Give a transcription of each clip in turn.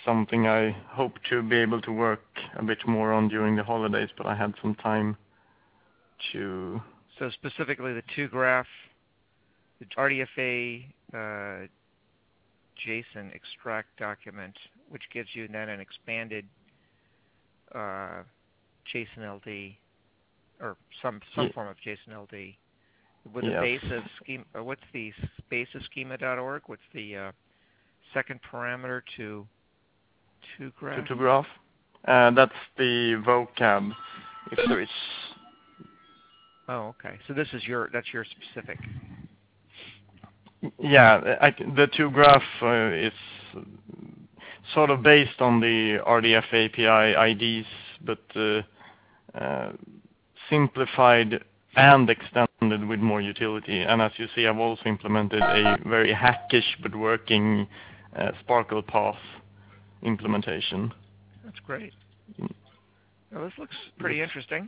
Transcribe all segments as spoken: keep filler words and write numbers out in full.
something I hope to be able to work a bit more on during the holidays, but I had some time to... So specifically the two graph, the R D F A uh, JSON extract document, which gives you then an expanded uh, JSON L D, or some some Yeah. form of JSON L D, with Yes. a base of schema. Or what's the base of schema dot org? What's the uh, second parameter to to graph? To, to graph. Uh, that's the vocab. If there is. Oh, okay. So this is your that's your specific. Yeah, I, the two graph uh, is sort of based on the R D F A P I I Ds, but uh, uh, simplified and extended with more utility. And as you see, I've also implemented a very hackish but working uh, Sparkle path implementation. That's great. Well, this looks pretty But, interesting.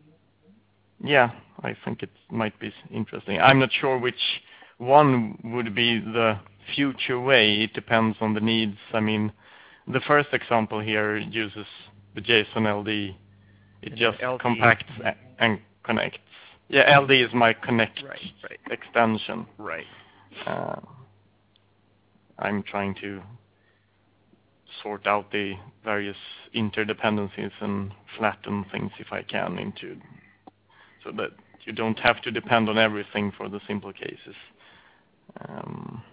yeah, I think it might be interesting. I'm not sure which one would be the future way. It depends on the needs. I mean, the first example here uses the JSON L D. It And just L D. compacts a- and connects. Yeah, L D is my connect Right, right. extension. Right. Uh, I'm trying to sort out the various interdependencies and flatten things if I can into, so that you don't have to depend on everything for the simple cases. Um,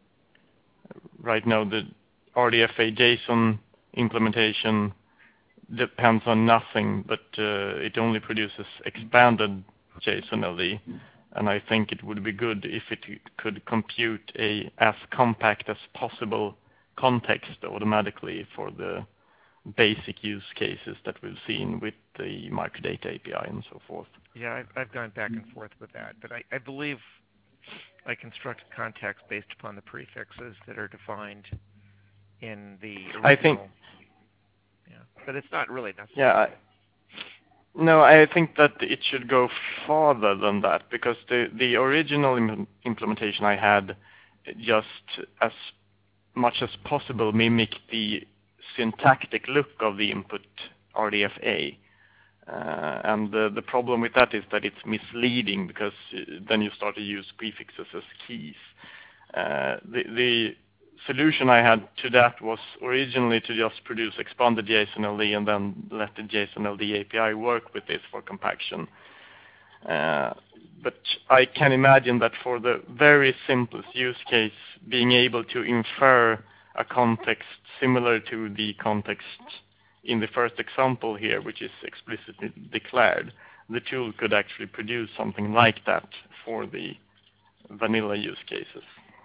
right now the R D F A JSON implementation depends on nothing, but uh, it only produces expanded JSON L D, and I think it would be good if it could compute a as compact as possible context automatically for the basic use cases that we've seen with the microdata A P I and so forth. Yeah, I've, I've gone back and forth with that, but I, I believe I construct context based upon the prefixes that are defined in the original. I think, yeah, but it's not really necessary. yeah, I, no, I think that it should go farther than that, because the, the original im implementation I had just as much as possible mimicked the syntactic look of the input R D F A. Uh, and the, the problem with that is that it's misleading, because uh, then you start to use prefixes as keys. Uh, the, the solution I had to that was originally to just produce expanded JSON L D and then let the JSON L D A P I work with this for compaction. Uh, but I can imagine that for the very simplest use case, being able to infer a context similar to the context in the first example here, which is explicitly declared, the tool could actually produce something like that for the vanilla use cases.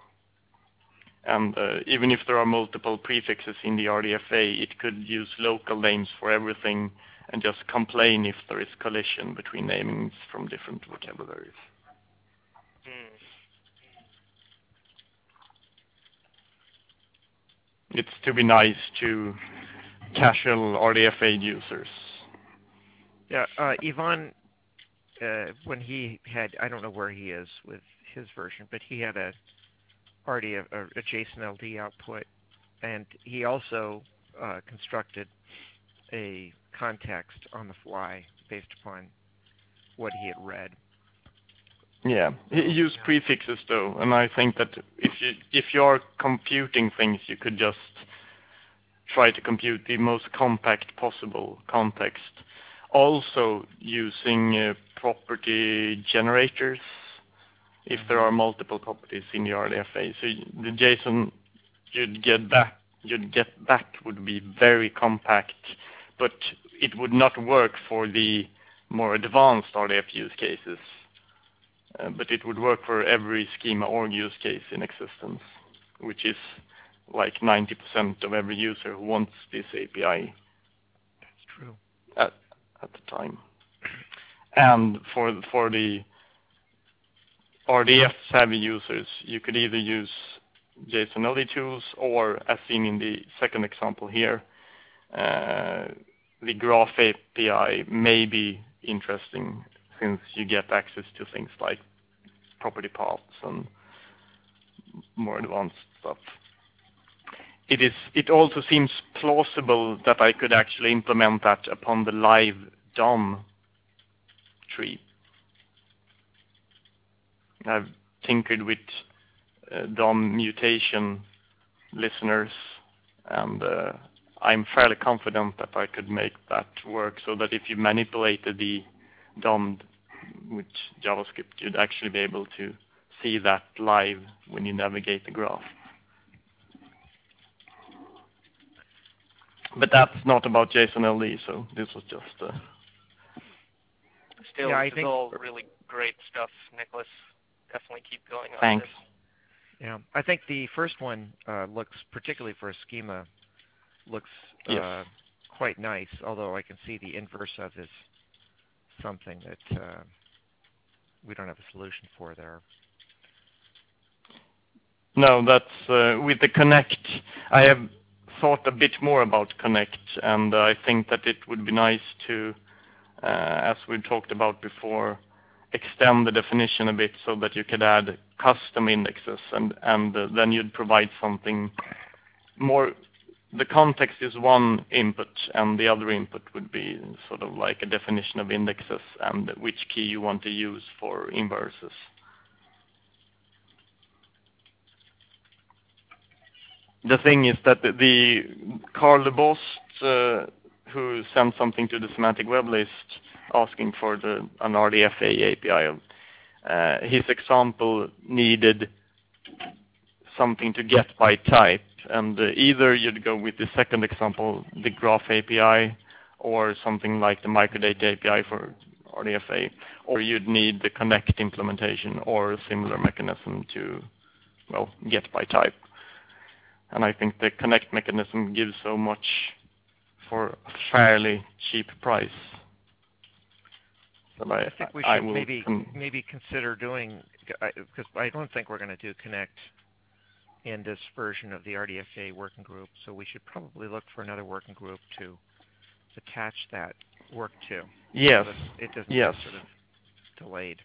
And uh, even if there are multiple prefixes in the R D F A, it could use local names for everything and just complain if there is collision between namings from different vocabularies. Hmm. It's to be nice to casual R D F A users. Yeah, uh, Ivan, uh, when he had, I don't know where he is with his version, but he had a already a, a, a JSON L D output, and he also uh, constructed a context on the fly based upon what he had read. Yeah, he used yeah. prefixes though, and I think that if you if you're computing things, you could just try to compute the most compact possible context. Also using uh, property generators if there are multiple properties in the R D F A. So the JSON you'd get back you'd get back would be very compact, but it would not work for the more advanced R D F use cases. Uh, but it would work for every schema org use case in existence, which is like ninety percent of every user who wants this A P I. That's true. At, at the time. And for for the R D F savvy users, you could either use JSON L D tools or, as seen in the second example here, uh, the Graph A P I may be interesting, since you get access to things like property paths and more advanced stuff. it is. It also seems plausible that I could actually implement that upon the live D O M tree. I've tinkered with uh, D O M mutation listeners, and uh, I'm fairly confident that I could make that work so that if you manipulated the D O M with JavaScript, you'd actually be able to see that live when you navigate the graph. But that's not about JSON-L D, so this was just... Uh... Still, Yeah, I this is think- all really great stuff, Nicholas. Definitely keep going on Thanks. this. Yeah, I think the first one uh, looks, particularly for a schema, looks uh, Yes. quite nice, although I can see the inverse of is something that uh, we don't have a solution for there. No, that's uh, with the Connect. I have thought a bit more about Connect, and uh, I think that it would be nice to, uh, as we talked about before, extend the definition a bit so that you could add custom indexes, and and uh, then you'd provide something more. The context is one input, and the other input would be sort of like a definition of indexes and which key you want to use for inverses. The thing is that the, the Carl DeBost, uh, who sent something to the semantic web list asking for the, an R D F A A P I, uh, his example needed something to get by type, and uh, either you'd go with the second example, the graph A P I, or something like the microdata A P I for R D F A, or you'd need the Connect implementation or a similar mechanism to, well, get by type. And I think the Connect mechanism gives so much for a fairly cheap price. So I, I think we I should will maybe con- maybe consider doing, because I don't think we're going to do Connect in this version of the R D F A working group, so we should probably look for another working group to attach that work to. Yes, So that it doesn't yes. get sort of delayed.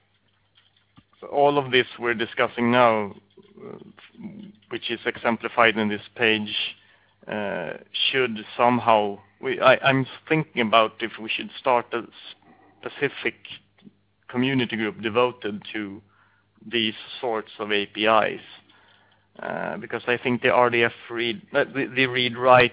All of this we're discussing now, uh, which is exemplified in this page, uh, should somehow, we, I, I'm thinking about if we should start a specific community group devoted to these sorts of A P Is. Uh, because I think the R D F read, uh, the, the read-write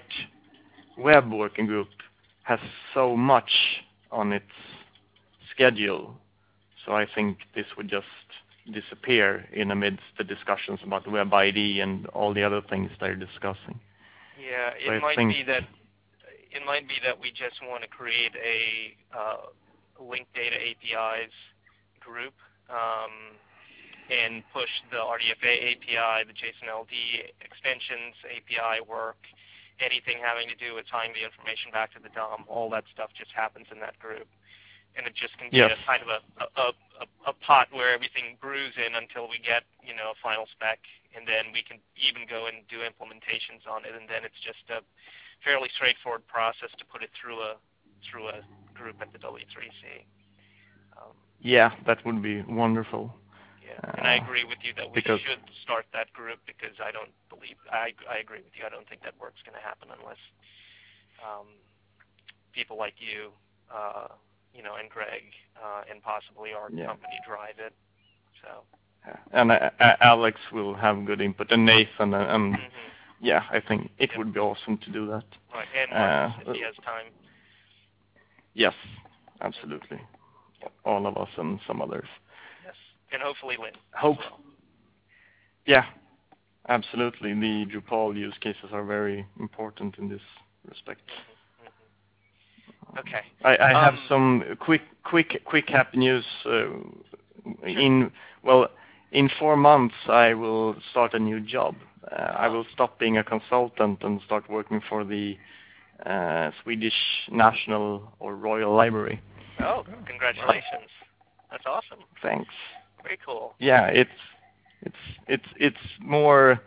web working group has so much on its schedule. So I think this would just disappear in amidst the discussions about Web I D and all the other things they're discussing. Yeah, it So I might think- be that it might be that we just want to create a uh, linked data A P Is group um, and push the R D F A A P I, the JSON-L D extensions, A P I work, anything having to do with tying the information back to the D O M. All that stuff just happens in that group. And it just can be Yes. a kind of a, a, a, a pot where everything brews in until we get, you know, a final spec, and then we can even go and do implementations on it, and then it's just a fairly straightforward process to put it through a through a group at the W three C. Um, Yeah, that would be wonderful. yeah, and I Uh, agree with you that we because- should start that group because I don't believe I I agree with you. I don't think that work's going to happen unless um, people like you. Uh, you know, and Greg, uh, and possibly our Yeah. company drive it. So, And uh, uh, Alex will have good input, and Nathan, and, and mhm. yeah, I think it Yep. would be awesome to do that. Right, and Uh, Marcus, if he has time. Yes, absolutely. All of us and some others. Yes, and hopefully Lynn. as Hope. well. Yeah, absolutely. The Drupal use cases are very important in this respect. Mhm, mhm. Okay. I, I have Um, some quick, quick, quick happy news. Uh, in well, in four months, I will start a new job. Uh, I will stop being a consultant and start working for the uh, Swedish National or Royal Library. Oh, congratulations. That's awesome. Thanks. Very cool. Yeah, it's it's it's it's more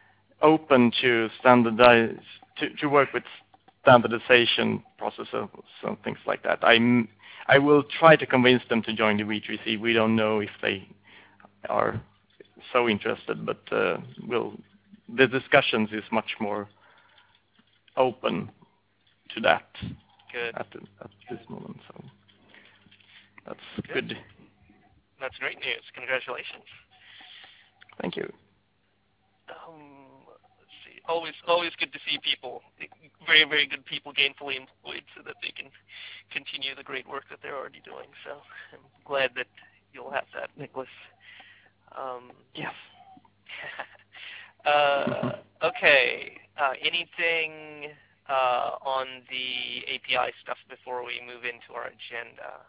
open to standardize to, to work with standardization processes and things like that. I'm I will try to convince them to join the W three C. We don't know if they are so interested, but uh, we'll the discussions is much more open to that Good. at, the, at this moment. So that's Good. good. That's great news. Congratulations. Thank you. Um, let's see. Always, always good to see people, very, very good people, gainfully employed, so that they can continue the great work that they're already doing. So I'm glad that you'll have that, Nicholas. Um, Yes. uh, okay. Uh, anything uh, on the A P I stuff before we move into our agenda?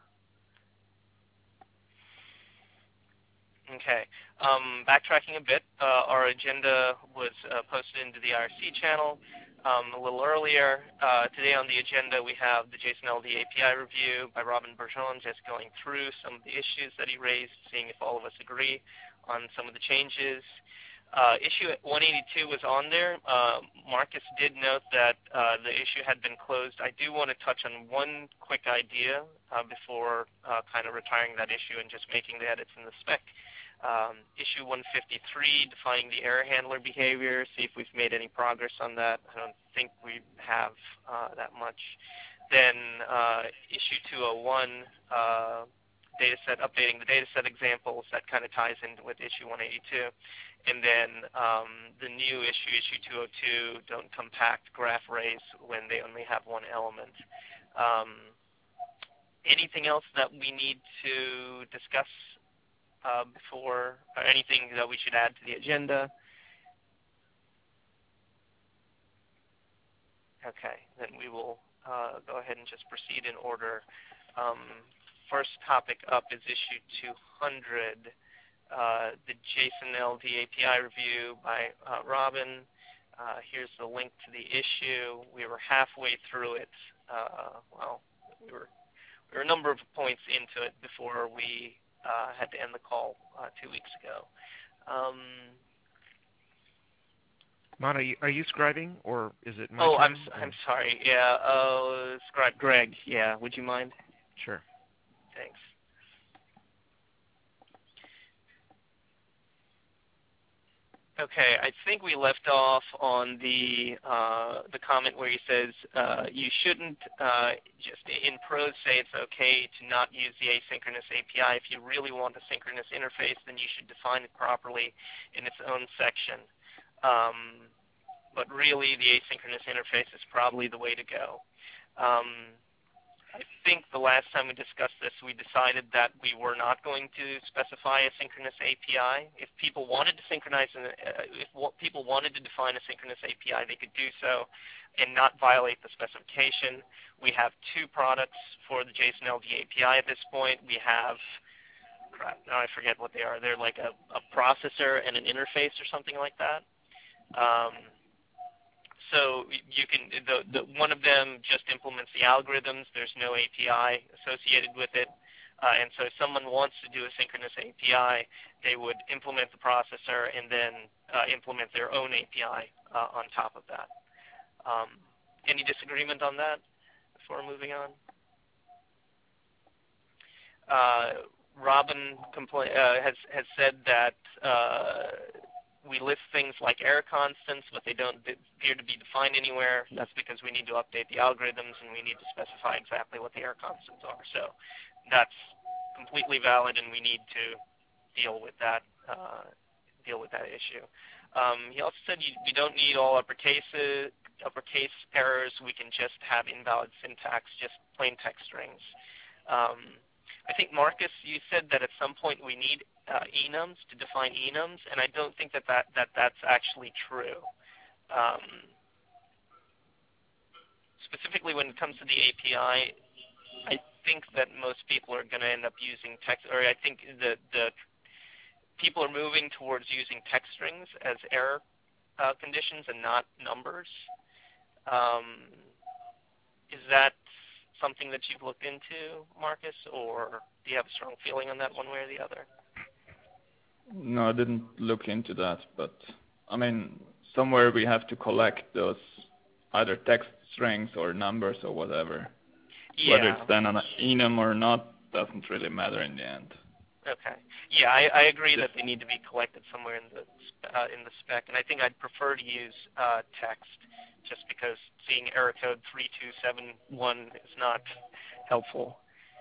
Okay. Um, backtracking a bit, uh, our agenda was uh, posted into the I R C channel um, a little earlier. Uh, today on the agenda we have the JSON-L D A P I review by Robin Bergeron, just going through some of the issues that he raised, seeing if all of us agree on some of the changes. Uh, issue one eighty-two was on there. Uh, Marcus did note that uh, the issue had been closed. I do want to touch on one quick idea uh, before uh, kind of retiring that issue and just making the edits in the spec. Um, issue one fifty-three, defining the error handler behavior, see if we've made any progress on that. I don't think we have uh, that much. Then uh, issue two oh one, uh, dataset, updating the dataset examples, that kind of ties in with issue one eighty-two. And then um, the new issue, issue two oh two, don't compact graph arrays when they only have one element. Um, anything else that we need to discuss uh, before, or anything that we should add to the agenda? Okay, then we will uh, go ahead and just proceed in order. Um, first topic up is issue two hundred. Uh, the JSON-L D A P I review by uh, Robin. Uh, here's the link to the issue. We were halfway through it. Uh, well, we were, we were a number of points into it before we uh, had to end the call uh, two weeks ago. Um, Mon, are you, are you scribing, or is it my oh, turn? I'm I'm sorry. Yeah, uh, scribe Greg. Yeah, would you mind? Sure. Thanks. Okay, I think we left off on the uh, the comment where he says uh, you shouldn't uh, just in prose say it's okay to not use the asynchronous A P I. If you really want a synchronous interface, then you should define it properly in its own section. Um, but really, the asynchronous interface is probably the way to go. Um, I think the last time we discussed this, we decided that we were not going to specify a synchronous A P I. If people wanted to synchronize, uh, if people wanted to define a synchronous A P I, they could do so and not violate the specification. We have two products for the JSON-L D A P I at this point. We have, crap, now I forget what they are. They're like a, a processor and an interface or something like that. Um, So you can, the, the, one of them just implements the algorithms. There's no A P I associated with it. Uh, and so if someone wants to do a synchronous A P I, they would implement the processor and then uh, implement their own A P I uh, on top of that. Um, any disagreement on that before moving on? Uh, Robin compla- uh, has, has said that uh, we list things like error constants, but they don't appear to be defined anywhere. That's because we need to update the algorithms and we need to specify exactly what the error constants are. So that's completely valid, and we need to deal with that uh, deal with that issue. Um, he also said you, we don't need all uppercase uppercase errors. We can just have invalid syntax, just plain text strings. Um, I think, Marcus, you said that at some point we need uh, enums to define enums, and I don't think that, that, that that's actually true. Um, specifically when it comes to the A P I, I think that most people are going to end up using text, or I think the, the people are moving towards using text strings as error uh, conditions and not numbers. Um, is that something that you've looked into, Marcus, or do you have a strong feeling on that one way or the other? No, I didn't look into that, but I mean, somewhere we have to collect those either text strings or numbers or whatever. Yeah. Whether it's then an enum or not doesn't really matter in the end. Okay. Yeah, I, I agree that they need to be collected somewhere in the uh, in the spec, and I think I'd prefer to use uh, text, just because seeing error code three two seven one is not helpful.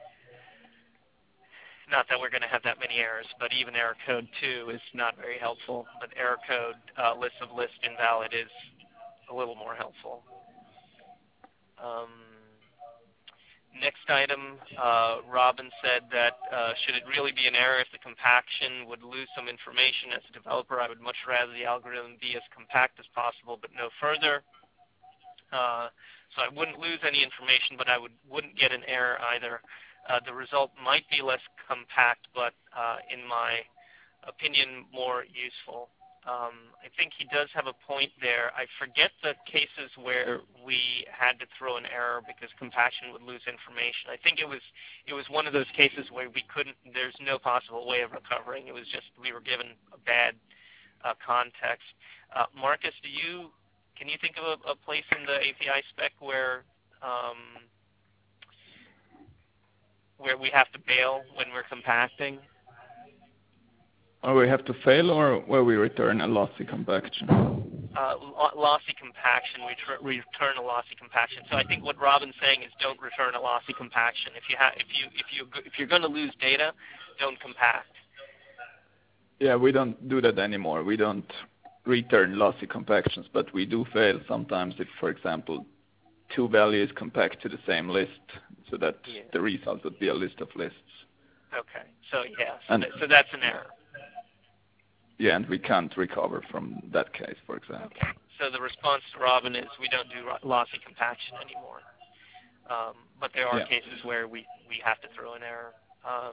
Not that we're going to have that many errors, but even error code two is not very helpful. But error code uh, list of list invalid is a little more helpful. Um, next item, uh, Robin said that uh, should it really be an error if the compaction would lose some information? As a developer, I would much rather the algorithm be as compact as possible, but no further. Uh, so I wouldn't lose any information, but I would, wouldn't get an error either. Uh, the result might be less compact, but uh, in my opinion, more useful. Um, I think he does have a point there. I forget the cases where we had to throw an error because compaction would lose information. I think it was it was one of those cases where we couldn't. There's no possible way of recovering. It was just we were given a bad uh, context. Uh, Marcus, do you can you think of a, a place in the A P I spec where um, where we have to bail when we're compacting? Or we have to fail, or where we return a lossy compaction? Uh, lo lossy compaction, we we return a lossy compaction. So I think what Robin's saying is don't return a lossy compaction. If you have, if you if you if you're going to lose data, don't compact. Yeah, we don't do that anymore. We don't return lossy compactions, but we do fail sometimes if, for example, two values compact to the same list, so that yeah. the result would be a list of lists. Okay, so yeah, so, th so that's an error. Yeah, and we can't recover from that case, for example. Okay, so the response to Robin is we don't do lossy compaction anymore. Um, but there are yeah. cases where we, we have to throw an error. Um,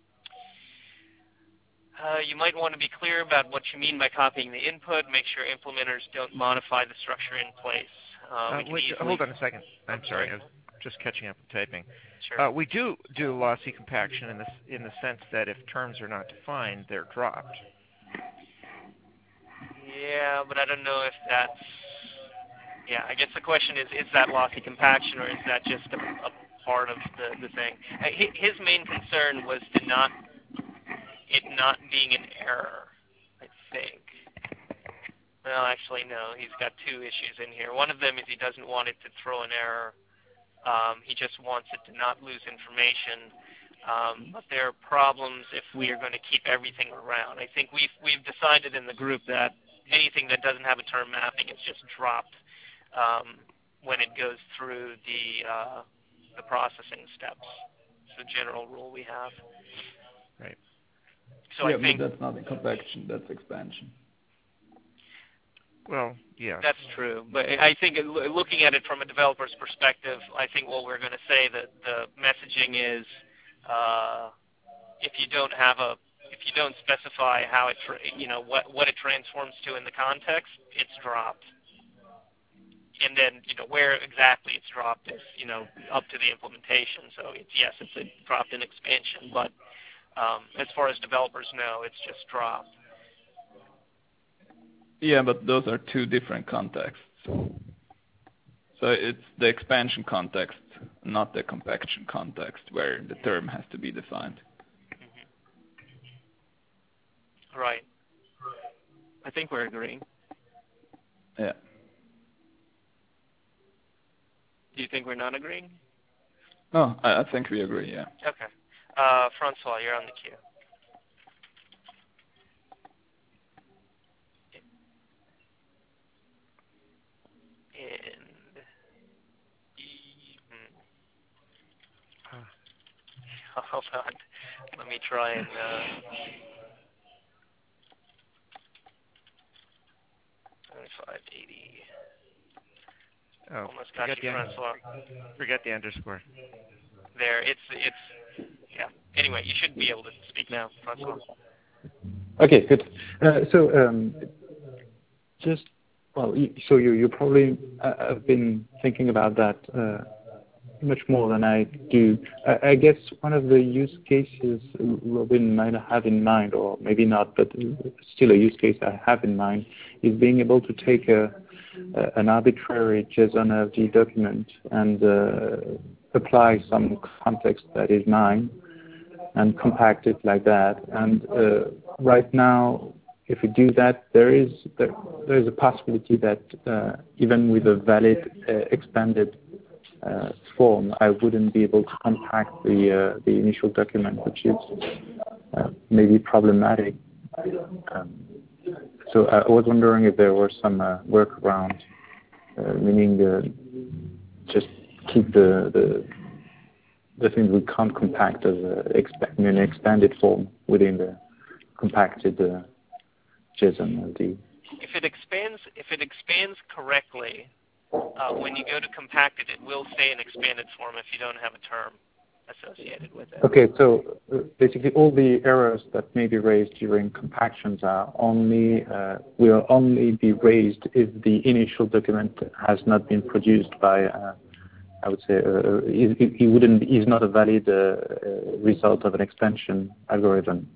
uh, you might want to be clear about what you mean by copying the input. Make sure implementers don't modify the structure in place. Uh, uh, wait, hold on a second. I'm sorry. I was just catching up with typing. Sure. Uh, we do do lossy compaction in the, in the sense that if terms are not defined, they're dropped. Yeah, but I don't know if that's... Yeah, I guess the question is, is that lossy compaction, or is that just a, a part of the, the thing? His main concern was to not it not being an error, I think. Well, actually, no. He's got two issues in here. One of them is he doesn't want it to throw an error. Um, he just wants it to not lose information. Um, but there are problems if we are going to keep everything around. I think we've we've decided in the group that anything that doesn't have a term mapping is just dropped um, when it goes through the uh, the processing steps. It's a general rule we have. Right. So yeah, I think but that's not a compaction. That's expansion. Well, yeah. That's true. But I think looking at it from a developer's perspective, I think what we're going to say that the messaging is, uh, if you don't have a, if you don't specify how it, you know, what what it transforms to in the context, it's dropped. And then, you know, where exactly it's dropped is, you know, up to the implementation. So it's yes, it's a dropped in expansion, but um, as far as developers know, it's just dropped. Yeah, but those are two different contexts. So it's the expansion context, not the compaction context, where the term has to be defined. Mm-hmm. Right. I think we're agreeing. Yeah. Do you think we're not agreeing? No, I, I think we agree, yeah. Okay. Uh, Francois, you're on the queue. And hmm. Hold on. Let me try and uh, twenty-five eighty. Oh, almost got forget you, the Francois. Forget the underscore. There, it's it's yeah. Anyway, you should be able to speak now, Francois. Okay, good. Uh, so um, just well, so you you probably uh, have been thinking about that uh, much more than I do. I, I guess one of the use cases Robin might have in mind, or maybe not, but still a use case I have in mind, is being able to take a, a an arbitrary JSON-L D document and uh, apply some context that is mine and compact it like that. And uh, right now, if we do that, there is there, there is a possibility that uh, even with a valid uh, expanded uh, form, I wouldn't be able to compact the uh, the initial document, which is uh, maybe problematic. Um, so I was wondering if there were some uh, workaround, uh, meaning uh, just keep the the the things we can't compact as a exp- in an expanded form within the compacted uh, JSON L D. If it expands, if it expands correctly, uh, when you go to compact it, it will stay in expanded form if you don't have a term associated with it. Okay, so uh, basically all the errors that may be raised during compactions are only uh, will only be raised if the initial document has not been produced by. Uh, I would say uh, it, it wouldn't is not a valid uh, uh, result of an expansion algorithm.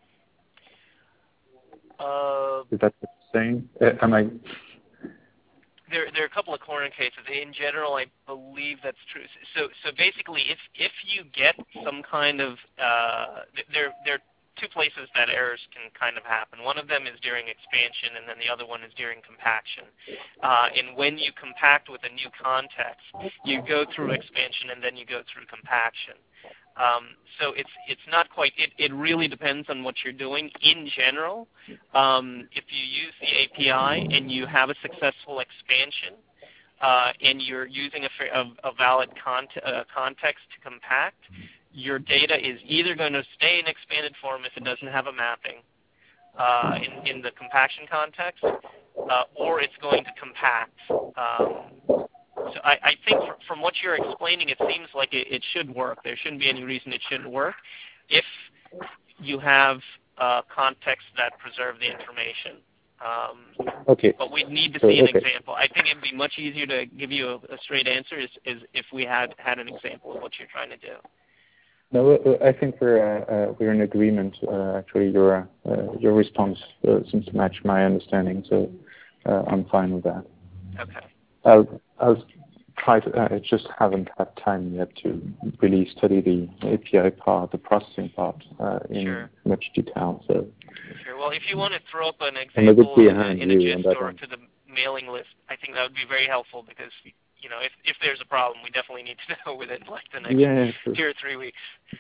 Uh, Is that what you're saying? Uh, am I? There, there are a couple of corner cases. In general, I believe that's true. So, so basically, if if you get some kind of uh, there, there are two places that errors can kind of happen. One of them is during expansion, and then the other one is during compaction. Uh, and when you compact with a new context, you go through expansion and then you go through compaction. Um, so it's it's not quite. It, it really depends on what you're doing. In general, um, if you use the A P I and you have a successful expansion, uh, and you're using a, a, a valid cont uh, context to compact, your data is either going to stay in expanded form if it doesn't have a mapping uh, in, in the compaction context, uh, or it's going to compact. Um, so I, I think fr from what you're explaining, it seems like it, it should work. There shouldn't be any reason it shouldn't work if you have uh, contexts that preserve the information. Um, okay. But we'd need to So, see an okay. example. I think it'd be much easier to give you a, a straight answer is, is if we had had an example of what you're trying to do. No, uh, I think we're uh, uh, we're in agreement. Uh, actually, your uh, your response uh, seems to match my understanding, so uh, I'm fine with that. Okay. I'll I'll try to. I just haven't had time yet to really study the A P I part, the processing part, uh, in Sure. much detail. So. Sure. Well, if you want to throw up an I'm a bit example in a, behind in a you on gist that or one. to the mailing list, I think that would be very helpful because, you know, if, if there's a problem, we definitely need to know within like the next Yeah, sure. two or three weeks.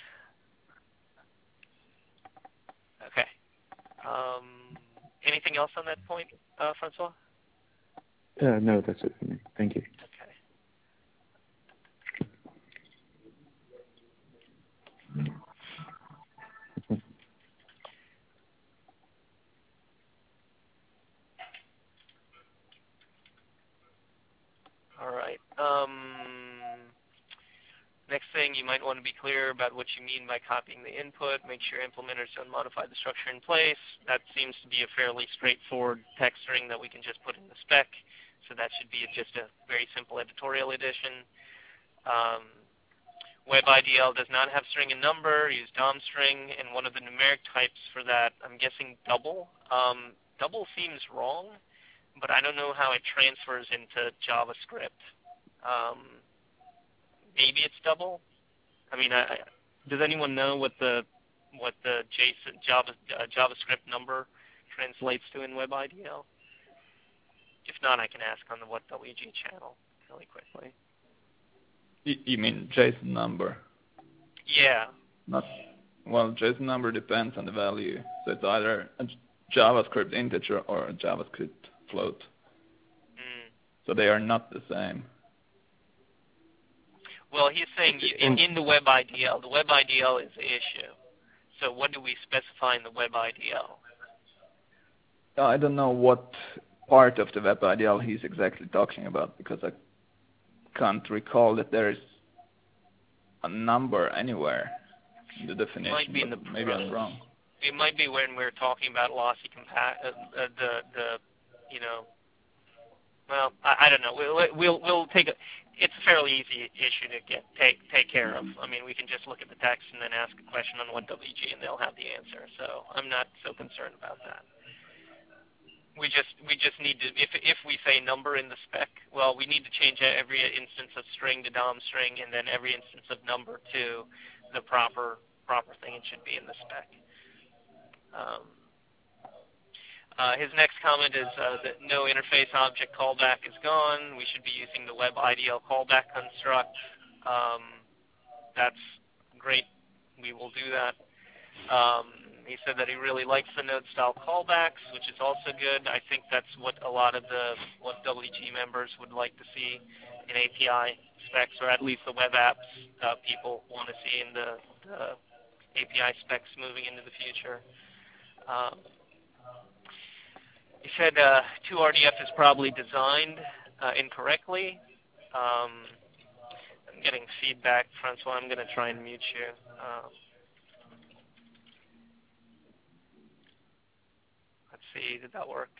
Okay. Um, anything else on that point, uh, Francois? Uh, no, that's it for me. Thank you. Okay. All right. Um, next thing, you might want to be clear about what you mean by copying the input. Make sure implementers don't modify the structure in place. That seems to be a fairly straightforward text string that we can just put in the spec. So that should be just a very simple editorial addition. Um, WebIDL does not have string and number. Use D O M string, and one of the numeric types for that, I'm guessing double. Um, double seems wrong, but I don't know how it transfers into JavaScript. Um, maybe it's double. I mean, I, I- does anyone know what the what the JSON, Java, uh, JavaScript number translates to in WebIDL? If not, I can ask on the What W G channel really quickly. You, you mean JSON number? Yeah. Not well. JSON number depends on the value, so it's either a JavaScript integer or a JavaScript float. Mm. So they are not the same. Well, he's saying in, in the WebIDL, the WebIDL is the issue. So what do we specify in the WebIDL? I don't know what part of the WebIDL he's exactly talking about because I can't recall that there is a number anywhere in the definition. It might be in the maybe I'm wrong. It might be when we're talking about lossy compact, uh, uh, the the you know. Well, I, I don't know. We'll we'll we'll take a. It's a fairly easy issue to get take take care of. I mean, we can just look at the text and then ask a question on what W G, and they'll have the answer. So I'm not so concerned about that. We just we just need to if if we say number in the spec, well, we need to change every instance of string to D O M string, and then every instance of number to the proper proper thing it should be in the spec. Um, Uh, his next comment is uh, that no interface object callback is gone. We should be using the web I D L callback construct. Um, that's great. We will do that. Um, he said that he really likes the node-style callbacks, which is also good. I think that's what a lot of the what W G members would like to see in A P I specs, or at least the web apps uh, people want to see in the, the A P I specs moving into the future. Um, he said uh, two R D F is probably designed uh, incorrectly. Um, I'm getting feedback, Francois. I'm going to try and mute you. Um, let's see, did that work?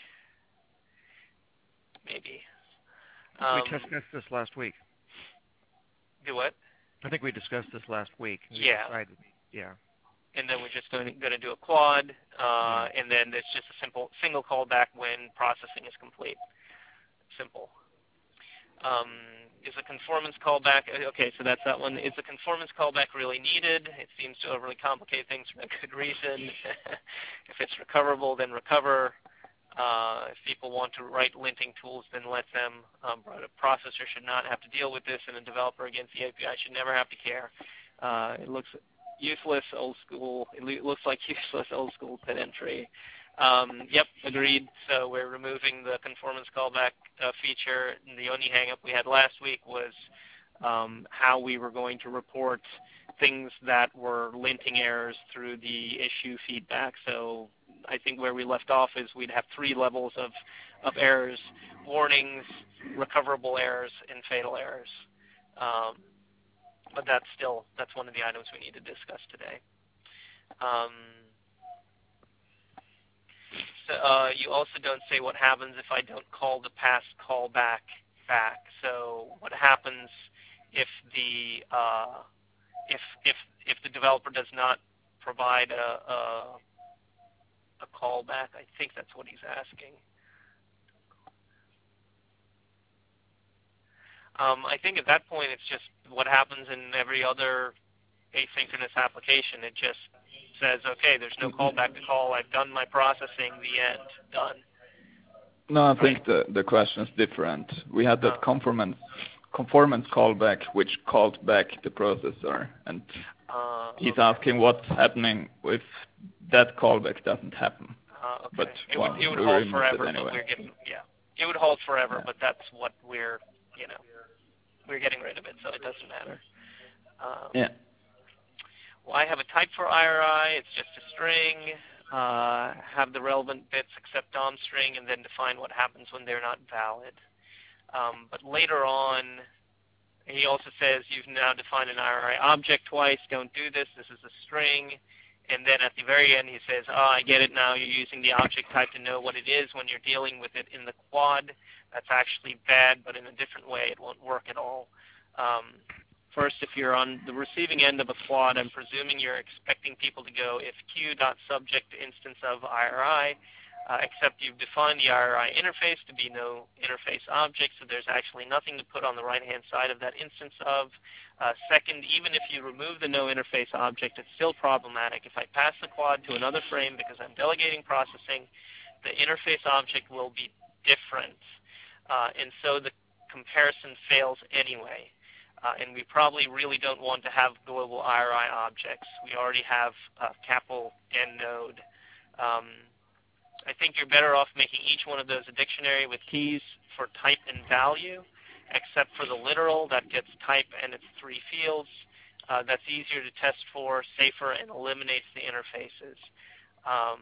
Maybe. Um, we discussed this last week. Do what? I think we discussed this last week. We yeah. Decided, yeah. And then we're just going to, going to do a quad, uh, yeah. and then it's just a simple single callback when processing is complete. Simple. Um, is a conformance callback, okay, so that's that one. Is a conformance callback really needed? It seems to overly complicate things for a good reason. If it's recoverable, then recover. Uh, if people want to write linting tools, then let them. Um, but a processor should not have to deal with this, and a developer against the A P I should never have to care. Uh, it looks useless, old school. It looks like useless, old school pit entry. Um, yep, agreed. So we're removing the conformance callback uh, feature. And the only hang-up we had last week was um, how we were going to report things that were linting errors through the issue feedback. So I think where we left off is we'd have three levels of, of errors: warnings, recoverable errors, and fatal errors. Um, but that's still that's one of the items we need to discuss today. Um, So, uh, you also don't say what happens if I don't call the past callback back. So what happens if the uh, if if if the developer does not provide a, a a callback? I think that's what he's asking. Um, I think at that point it's just what happens in every other asynchronous application. It just says, okay, there's no callback to call. I've done my processing. The end. Done. No, I think the, the question is different. We had that Oh. conformance, conformance callback, which called back the processor. And Uh, he's okay. asking what's happening if that callback doesn't happen. Uh, okay. But, it well, would, it would we hold removed forever, it anyway. but we're getting, yeah. It would hold forever, Yeah. but that's what we're, you know, we're getting rid of it, so it doesn't matter. Um, Yeah. Well, I have a type for I R I. It's just a string. Uh, have the relevant bits except D O M string, and then define what happens when they're not valid. Um, but later on, he also says you've now defined an I R I object twice. Don't do this. This is a string. And then at the very end, he says, oh, I get it now. You're using the object type to know what it is when you're dealing with it in the quad. That's actually bad, but in a different way, it won't work at all. Um, First, if you're on the receiving end of a quad, I'm presuming you're expecting people to go if q.subject instance of I R I, uh, except you've defined the I R I interface to be no interface object, so there's actually nothing to put on the right-hand side of that instance of. Uh, second, even if you remove the no interface object, it's still problematic. If I pass the quad to another frame because I'm delegating processing, the interface object will be different, uh, and so the comparison fails anyway. Uh, and we probably really don't want to have global I R I objects. We already have uh, capital N node. Um, I think you're better off making each one of those a dictionary with keys for type and value, except for the literal that gets type and its three fields. Uh, that's easier to test for, safer, and eliminates the interfaces. Um,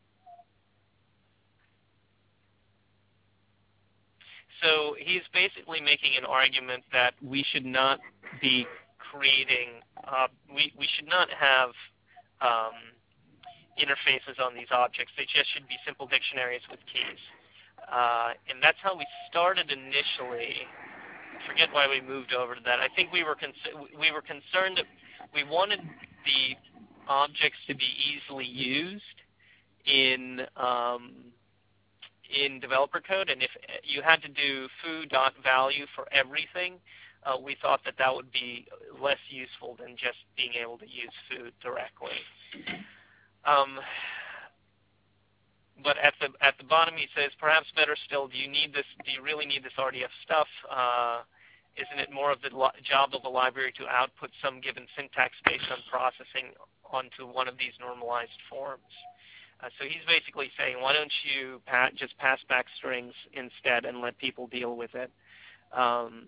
So he's basically making an argument that we should not be creating, uh, we, we should not have um, interfaces on these objects. They just should be simple dictionaries with keys. Uh, and that's how we started initially. I forget why we moved over to that. I think we were, we were concerned that we wanted the objects to be easily used in um, in developer code, and if you had to do foo.value for everything, uh, we thought that that would be less useful than just being able to use foo directly. Um, but at the at the bottom he says, perhaps better still, do you need this? Do you really need this R D F stuff? Uh, isn't it more of the lo- job of a library to output some given syntax based on processing onto one of these normalized forms? Uh, so he's basically saying, why don't you pa- just pass back strings instead and let people deal with it? Um,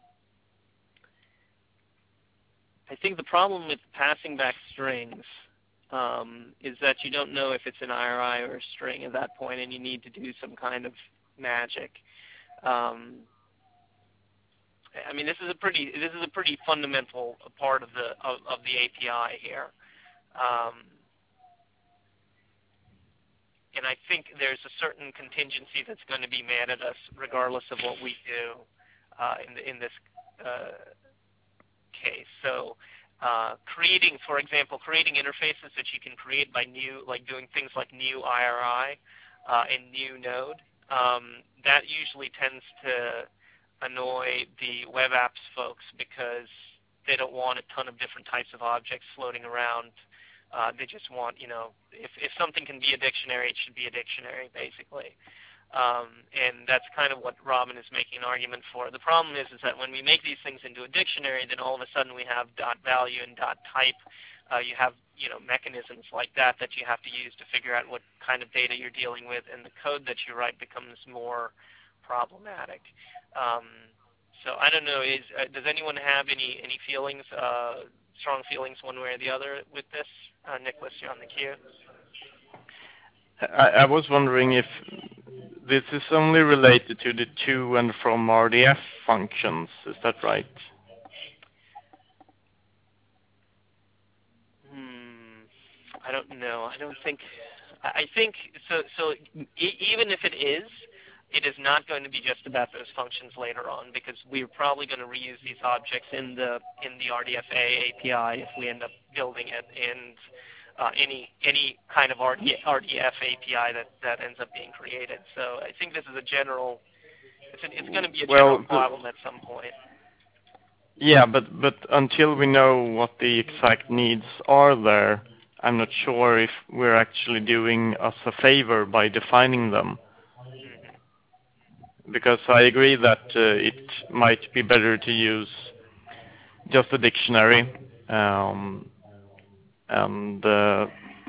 I think the problem with passing back strings um, is that you don't know if it's an I R I or a string at that point, and you need to do some kind of magic. Um, I mean, this is a pretty this is a pretty fundamental part of the of, of the A P I here, um, and I think there's a certain contingency that's going to be mad at us regardless of what we do uh, in the, in this uh, case. So, uh, creating, for example, creating interfaces that you can create by new, like doing things like new I R I uh, and new node, um, that usually tends to annoy the web apps folks because they don't want a ton of different types of objects floating around. Uh, they just want, you know, if, if something can be a dictionary, it should be a dictionary, basically. Um, and that's kind of what Robin is making an argument for. The problem is, is that when we make these things into a dictionary, then all of a sudden we have dot value and dot type. Uh, you have, you know, mechanisms like that that you have to use to figure out what kind of data you're dealing with, and the code that you write becomes more problematic. Um, so I don't know. Is uh, does anyone have any any feelings, uh, strong feelings, one way or the other with this? Uh, Nicholas, you're on the queue. I, I was wondering if this is only related to the to and from R D F functions. Is that right? Hmm. I don't know. I don't think. I think so. So e- even if it is, it is not going to be just about those functions later on, because we're probably going to reuse these objects in the in the R D F A A P I if we end up building it, and uh, any any kind of R D F A P I that, that ends up being created. So I think this is a general. It's, a, it's going to be a well, general problem at some point. Yeah, but but until we know what the exact needs are there, I'm not sure if we're actually doing us a favor by defining them. Because I agree that uh, it might be better to use just a dictionary, um, and uh,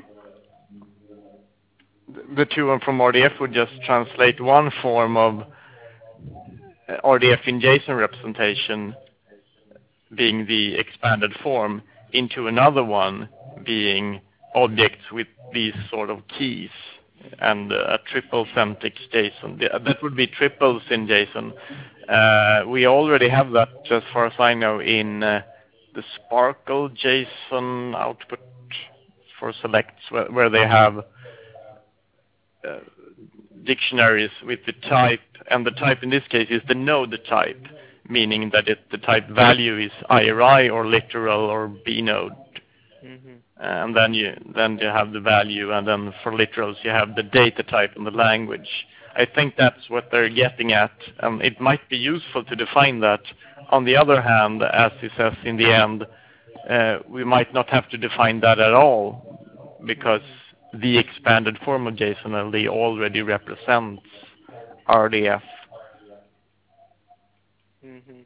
the to and from R D F would just translate one form of R D F in JSON representation, being the expanded form, into another one being objects with these sort of keys, and uh, a triple syntax JSON. That would be triples in JSON. Uh, we already have that, as far as I know, in uh, the Sparkle JSON output for selects, where, where they have uh, dictionaries with the type, and the type in this case is the node type, meaning that it, the type value is I R I or literal or B node. Mm-hmm. And then you then you have the value, and then for literals you have the data type and the language. I think that's what they're getting at. Um, it might be useful to define that. On the other hand, as he says in the end, uh, we might not have to define that at all, because the expanded form of JSON L D already represents R D F. Mm-hmm.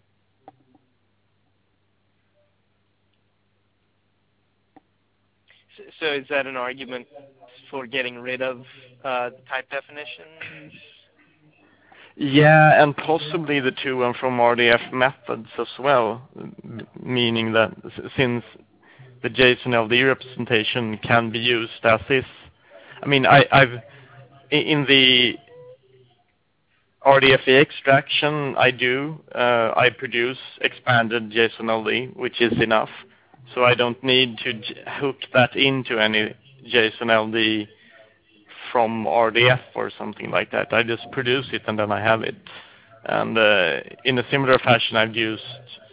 So, so is that an argument for getting rid of uh, the type definitions? Yeah, and possibly the to and from R D F methods as well, meaning that since the JSON L D representation can be used as is. I mean, I, I've in the R D F A extraction I do, uh, I produce expanded JSON L D, which is enough. So I don't need to j- hook that into any JSON L D from R D F or something like that. I just produce it and then I have it. And uh, in a similar fashion, I've used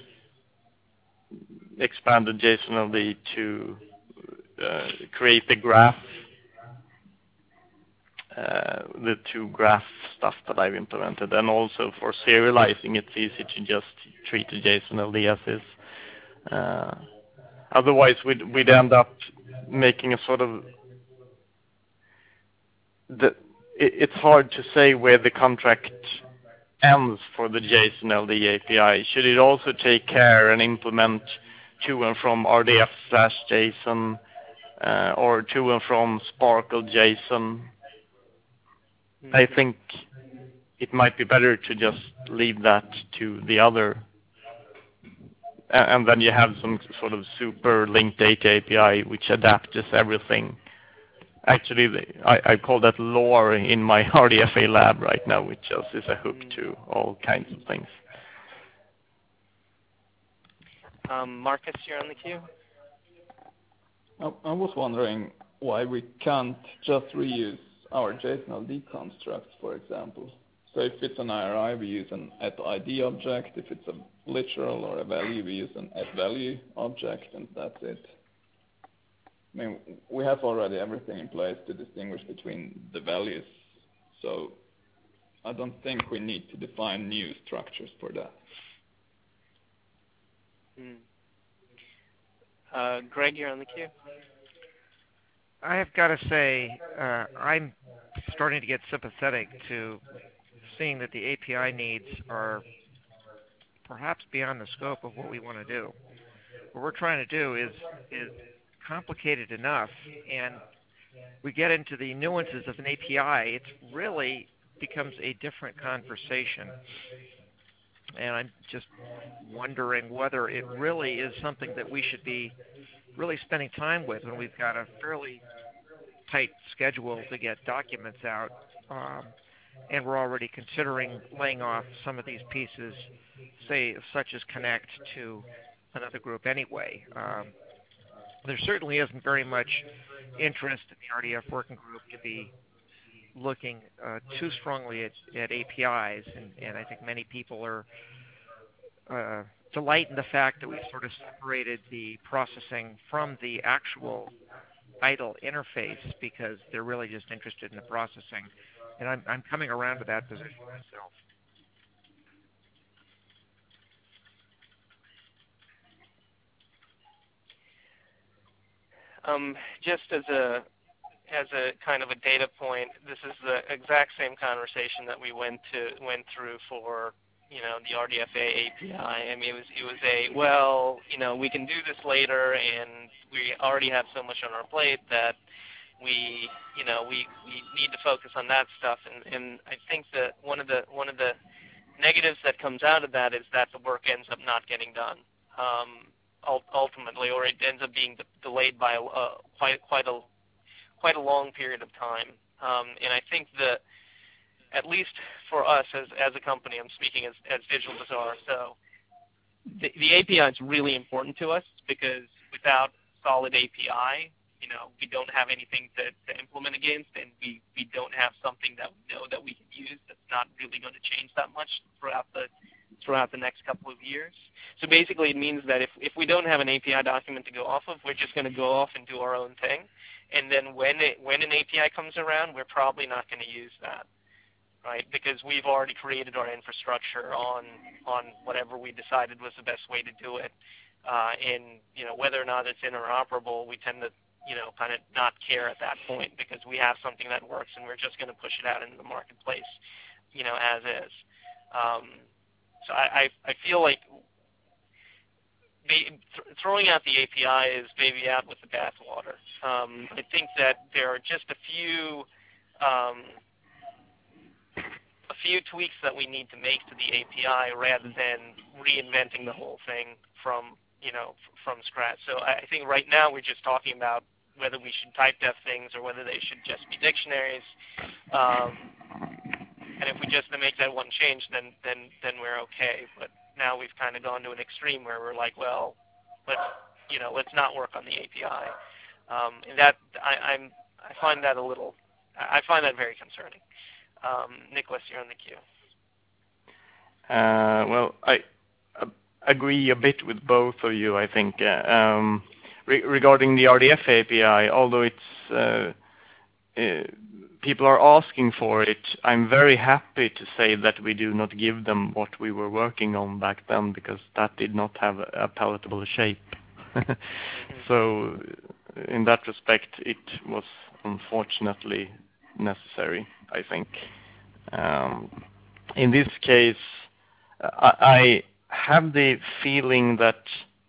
expanded JSON L D to uh, create the graph, uh, the two graph stuff that I've implemented. And also for serializing, it's easy to just treat the JSON L D as is. Uh, otherwise, we'd, we'd end up making a sort of the it, it's hard to say where the contract ends for the JSON L D A P I. Should it also take care and implement to and from R D F slash JSON uh, or to and from Sparkle JSON? Mm-hmm. I think it might be better to just leave that to the other, and, and then you have some sort of super linked data A P I which adapts everything. Actually, I, I call that lore in my R D F A lab right now, which just is a hook to all kinds of things. Um, Marcus, you're on the queue. I, I was wondering why we can't just reuse our JSON L D constructs, for example. So if it's an I R I, we use an at I D object. If it's a literal or a value, we use an at value object, and that's it. I mean, we have already everything in place to distinguish between the values, so I don't think we need to define new structures for that. Hmm. Uh, Greg, you're on the queue. I have got to say, uh, I'm starting to get sympathetic to seeing that the A P I needs are perhaps beyond the scope of what we want to do. What we're trying to do is is complicated enough, and we get into the nuances of an A P I, it really becomes a different conversation. And I'm just wondering whether it really is something that we should be really spending time with when we've got a fairly tight schedule to get documents out, um, and we're already considering laying off some of these pieces, say, such as Connect, to another group anyway. Um, there certainly isn't very much interest in the R D F working group to be looking uh, too strongly at, at A P Is, and, and I think many people are uh, delight in the fact that we've sort of separated the processing from the actual idle interface because they're really just interested in the processing. And I'm, I'm coming around to that position myself. Um, just as a as a kind of a data point, this is the exact same conversation that we went to went through for you know the R D F A A P I. I mean, it was it was a well, you know, we can do this later, and we already have so much on our plate that we you know we, we need to focus on that stuff. And, and I think that one of the one of the negatives that comes out of that is that the work ends up not getting done. Um, ultimately, or it ends up being de delayed by a, uh, quite quite a quite a long period of time. Um, and I think that, at least for us as as a company, I'm speaking as as Digital Bazaar. So the, the A P I is really important to us because without solid A P I, you know, we don't have anything to, to implement against, and we we don't have something that we know that we can use that's not really going to change that much throughout the throughout the next couple of years. So basically it means that if, if we don't have an A P I document to go off of, we're just going to go off and do our own thing. And then when it, when an A P I comes around, we're probably not going to use that, right? Because we've already created our infrastructure on, on whatever we decided was the best way to do it. Uh, and, you know, whether or not it's interoperable, we tend to, you know, kind of not care at that point because we have something that works and we're just going to push it out into the marketplace, you know, as is. Um, So I, I, I feel like th throwing out the A P I is baby out with the bathwater. Um, I think that there are just a few um, a few tweaks that we need to make to the A P I rather than reinventing the whole thing from you know from scratch. So I think right now we're just talking about whether we should type def things or whether they should just be dictionaries. Um, And if we just make that one change, then then then we're okay. But now we've kind of gone to an extreme where we're like, well, let's you know let's not work on the A P I. Um, and that I, I'm I find that a little I find that very concerning. Um, Nicholas, you're on the queue. Uh, well, I uh, agree a bit with both of you. I think uh, um, re regarding the R D F A P I, although it's uh, uh, people are asking for it, I'm very happy to say that we do not give them what we were working on back then because that did not have a, a palatable shape. So in that respect, it was unfortunately necessary, I think. Um, in this case, I, I have the feeling that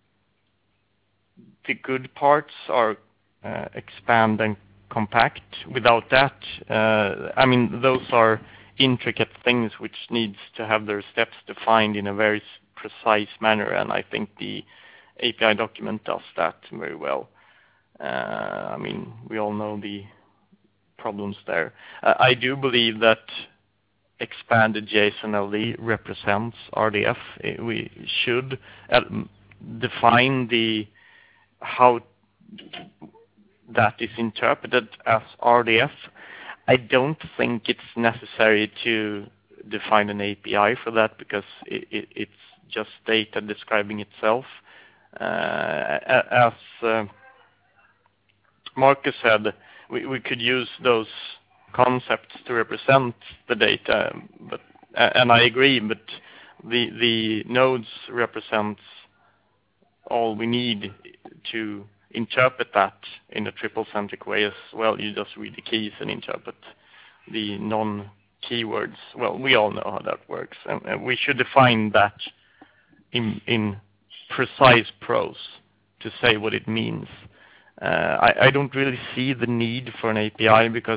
the good parts are uh, expand and compact. Without that, uh, I mean, those are intricate things which needs to have their steps defined in a very precise manner, and I think the A P I document does that very well. Uh, I mean, we all know the problems there. Uh, I do believe that expanded JSON L D represents R D F. We should uh, define the how that is interpreted as R D F. I don't think it's necessary to define an A P I for that, because it, it, it's just data describing itself. Uh, as uh, Marcus said, we, we could use those concepts to represent the data, but and I agree, but the the nodes represents all we need to interpret that in a triple-centric way as well. You just read the keys and interpret the non-keywords. Well, we all know how that works, and, and we should define that in, in precise prose to say what it means. Uh, I, I don't really see the need for an A P I, because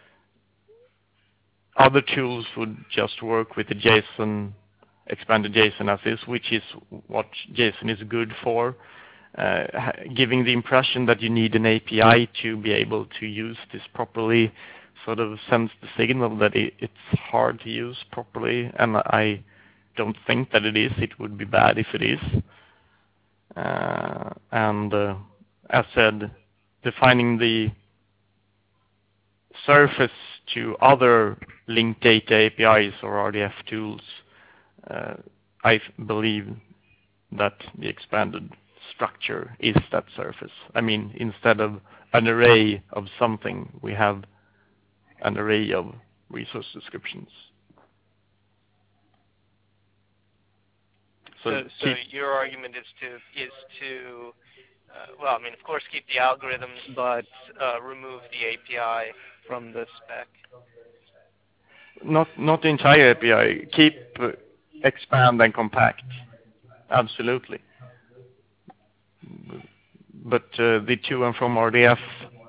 other tools would just work with the JSON, expanded JSON as is, which is what JSON is good for. Uh, giving the impression that you need an A P I to be able to use this properly sort of sends the signal that it, it's hard to use properly, and I don't think that it is. It would be bad if it is. Uh, and uh, as said, defining the surface to other linked data A P Is or R D F tools, uh, I believe that the expanded structure is that surface. I mean, instead of an array of something, we have an array of resource descriptions. So, so, so your argument is to is to uh, well, I mean, of course, keep the algorithms, but uh, remove the A P I from the spec. Not not the entire A P I. Keep, uh, expand, and compact. Absolutely. But uh, the to and from R D F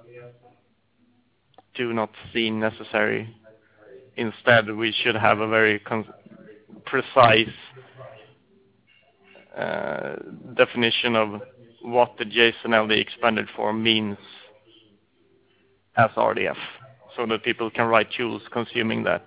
do not seem necessary. Instead, we should have a very precise uh, definition of what the JSON L D expanded form means as R D F, so that people can write tools consuming that.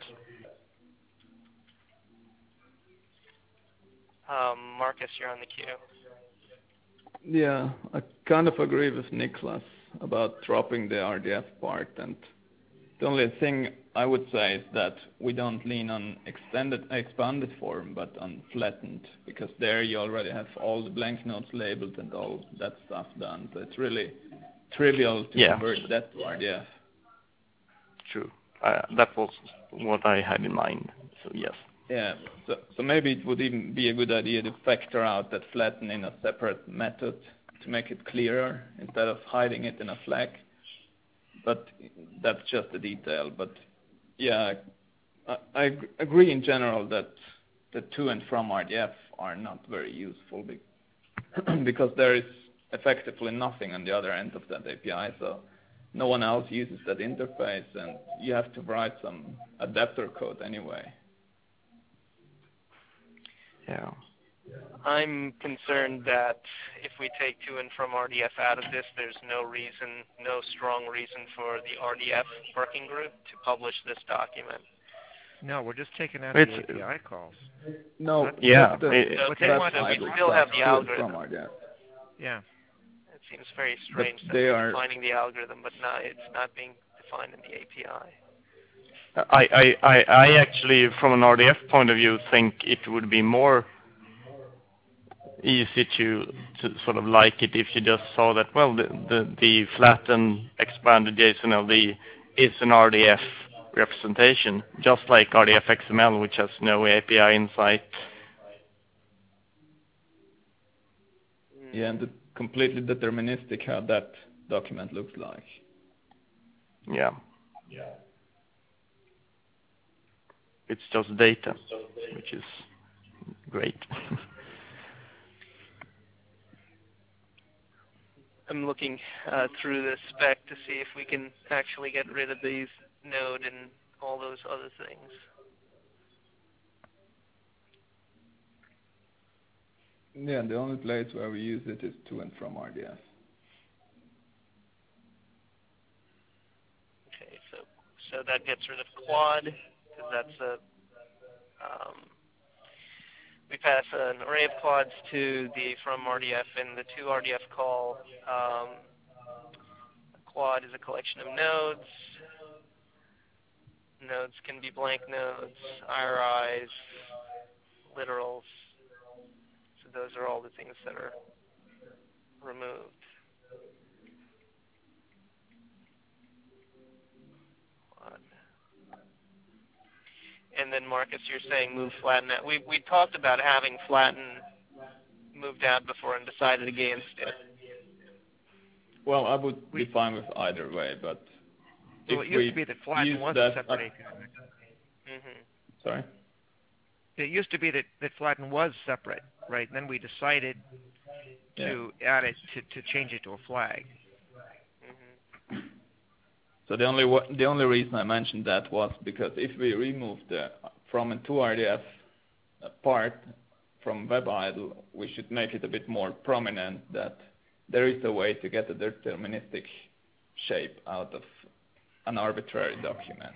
Um, Marcus, you're on the queue. Yeah, I kind of agree with Niklas about dropping the R D F part, and the only thing I would say is that we don't lean on extended, expanded form, but on flattened, because there you already have all the blank nodes labeled and all that stuff done. So it's really trivial to yeah. convert that to R D F. True. Uh, that was what I had in mind. So yes. Yeah. So, so maybe it would even be a good idea to factor out that flatten in a separate method to make it clearer instead of hiding it in a flag. But that's just a detail. But yeah, I, I agree in general that the to and from R D F are not very useful because there is effectively nothing on the other end of that A P I. So no one else uses that interface, and you have to write some adapter code anyway. Yeah. I'm concerned that if we take to and from R D F out of this, there's no reason, no strong reason for the R D F working group to publish this document. No, we're just taking out It's, the A P I calls. No, That's, yeah. The, It, so what they they want want to is still have the algorithm. From R D F. Yeah. It seems very strange But that they we're are defining the algorithm, but not, it's not being defined in the A P I. I, I, I, I actually, from an R D F point of view, think it would be more easy to, to sort of like it if you just saw that, well, the, the, the flattened expanded JSON L D is an R D F representation, just like R D F X M L, which has no A P I inside. Yeah, and it's completely deterministic how that document looks like. Yeah. it's just data, which is great. I'm looking uh, through the spec to see if we can actually get rid of these node and all those other things. Yeah, the only place where we use it is to and from R D F. Okay, so so that gets rid of quad, because that's a um, we pass an array of quads to the from R D F, and the to R D F call. Um, a quad is a collection of nodes. Nodes can be blank nodes, I R Is, literals. So those are all the things that are removed. Quad. And then Marcus, you're saying move flatten out. We we talked about having flatten moved out before and decided against it. Well, I would be fine with either way, but well, if it used we to be that flatten use was that, a separate A P I. Mm-hmm. Sorry? It used to be that, that flatten was separate, right? And then we decided to Yeah. add it, to, to change it to a flag. Mm-hmm. So the only wa- the only reason I mentioned that was because if we remove the from and to R D F part from WebIdle, we should make it a bit more prominent that there is a way to get a deterministic shape out of an arbitrary document.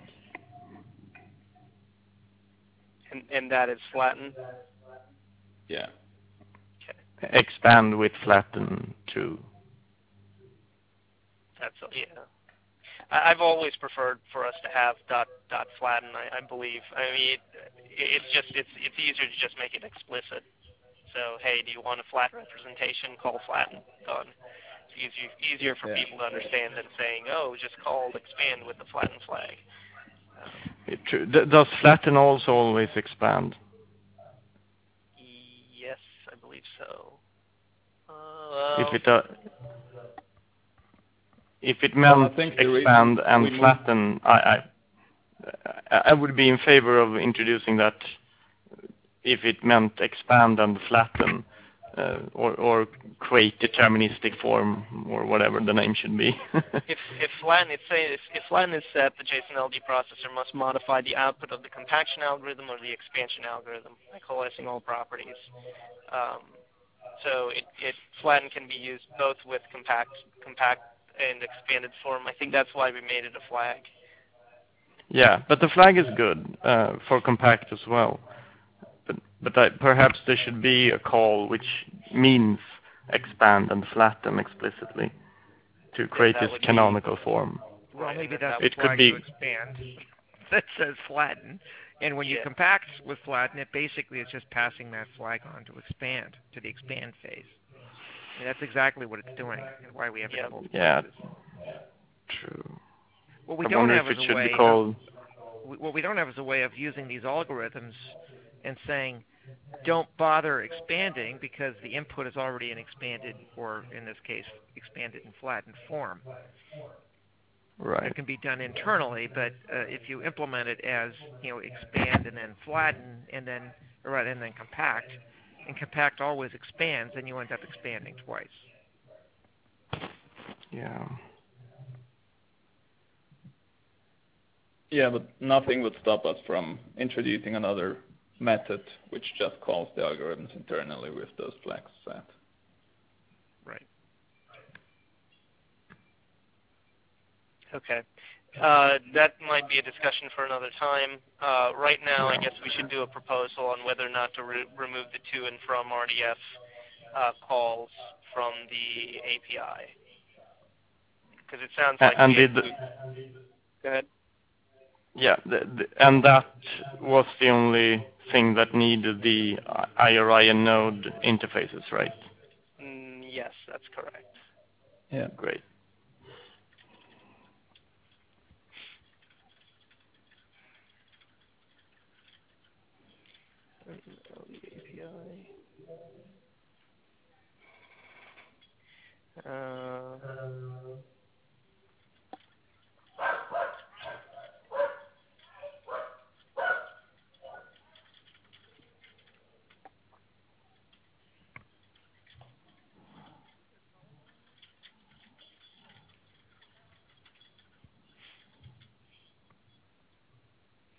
And, and that is flatten? Yeah. Okay. Expand with flatten to. That's, yeah. I, I've always preferred for us to have dot, dot flatten, I, I believe. I mean, it, it's just, it's, it's easier to just make it explicit. So, hey, do you want a flat representation? Call flatten. Done. It's easier, easier for Yeah. people to understand than saying, oh, just call expand with the flatten flag. Um, It, d- does flatten also always expand? yes, I believe so. Uh, If it uh, if it meant Well, I think the expand reason and we moved- flatten, I, I I would be in favor of introducing that. If it meant expand and flatten, uh, or or create deterministic form, or whatever the name should be. if if flatten it says if flatten is set, the JSON-L D processor must modify the output of the compaction algorithm or the expansion algorithm by coalescing all properties. Um, so it, it flatten can be used both with compact compact and expanded form. I think that's why we made it a flag. Yeah, but the flag is good uh, for compact as well. But but I, perhaps there should be a call which means expand and flatten explicitly to create that this would be- canonical form. Well, Right, maybe and then that's that the would- It could flag be- to expand that says flatten. And when you Yeah. compact with flatten, it basically is just passing that flag on to expand, to the expand phase. I mean, that's exactly what it's doing and why we have it Yeah. in both Yeah, places. true. What we I don't wonder have if is it a should way be of, called. what we don't have is a way of using these algorithms and saying, don't bother expanding because the input is already in expanded, or in this case, expanded and flattened form. Right. It can be done internally, but uh, if you implement it as, you know, expand and then flatten and then, or rather, and then compact, and compact always expands, then you end up expanding twice. Yeah. Yeah, but nothing would stop us from introducing another method which just calls the algorithms internally with those flags set. Right. Okay. Uh, that might be a discussion for another time. Uh, right now, I guess we should do a proposal on whether or not to re remove the to and from R D F uh, calls from the A P I. Because it sounds like and we did the, Go ahead. yeah, the, the, and that was the only thing that needed the I R I and node interfaces, right? Mm, yes, that's correct. Yeah. Great. L D A P I. Uh,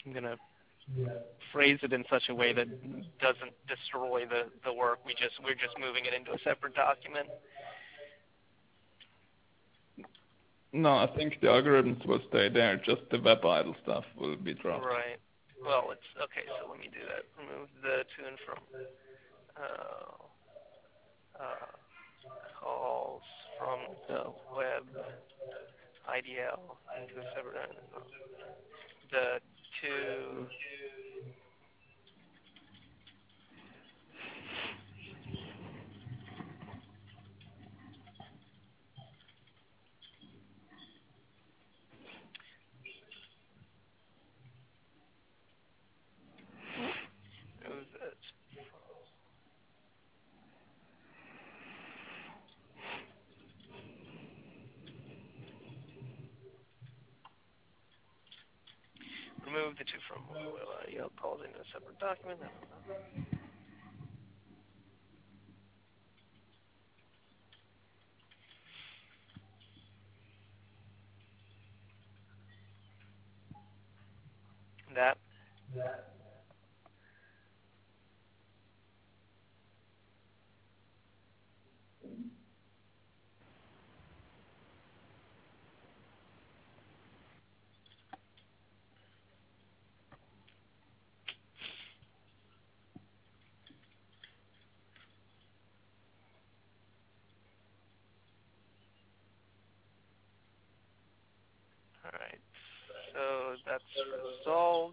I'm going to phrase it in such a way that doesn't destroy the, the work. We just, we're just moving it into a separate document. No, I think the algorithms will stay there. Just the web idle stuff will be dropped. Right. Well, it's okay. So let me do that. Remove the to and from uh, uh, calls from the web I D L into a separate. Uh, the to remove the remove the two from web I D L calls into a separate document. That. All right. So that's resolved.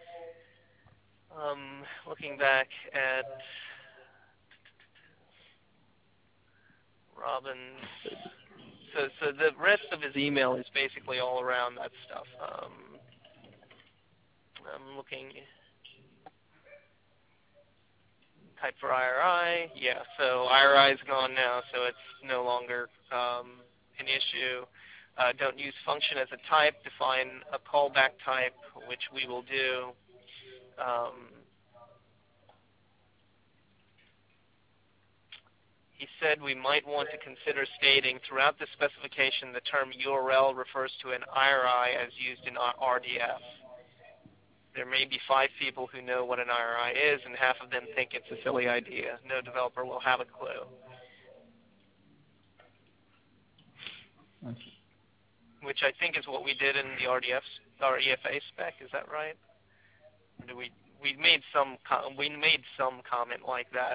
Um, looking back at Robin's, so so the rest of his email is basically all around that stuff. Um, I'm looking. Type for I R I, yeah. So I R I is gone now, so it's no longer um, an issue. Uh, don't use function as a type. Define a callback type, which we will do. Um, he said we might want to consider stating throughout the specification the term U R L refers to an I R I as used in R D F. There may be five people who know what an I R I is, and half of them think it's a silly idea. No developer will have a clue. Which I think is what we did in the R D F, our E F A spec. Is that right? Or do we we made some we made some comment like that?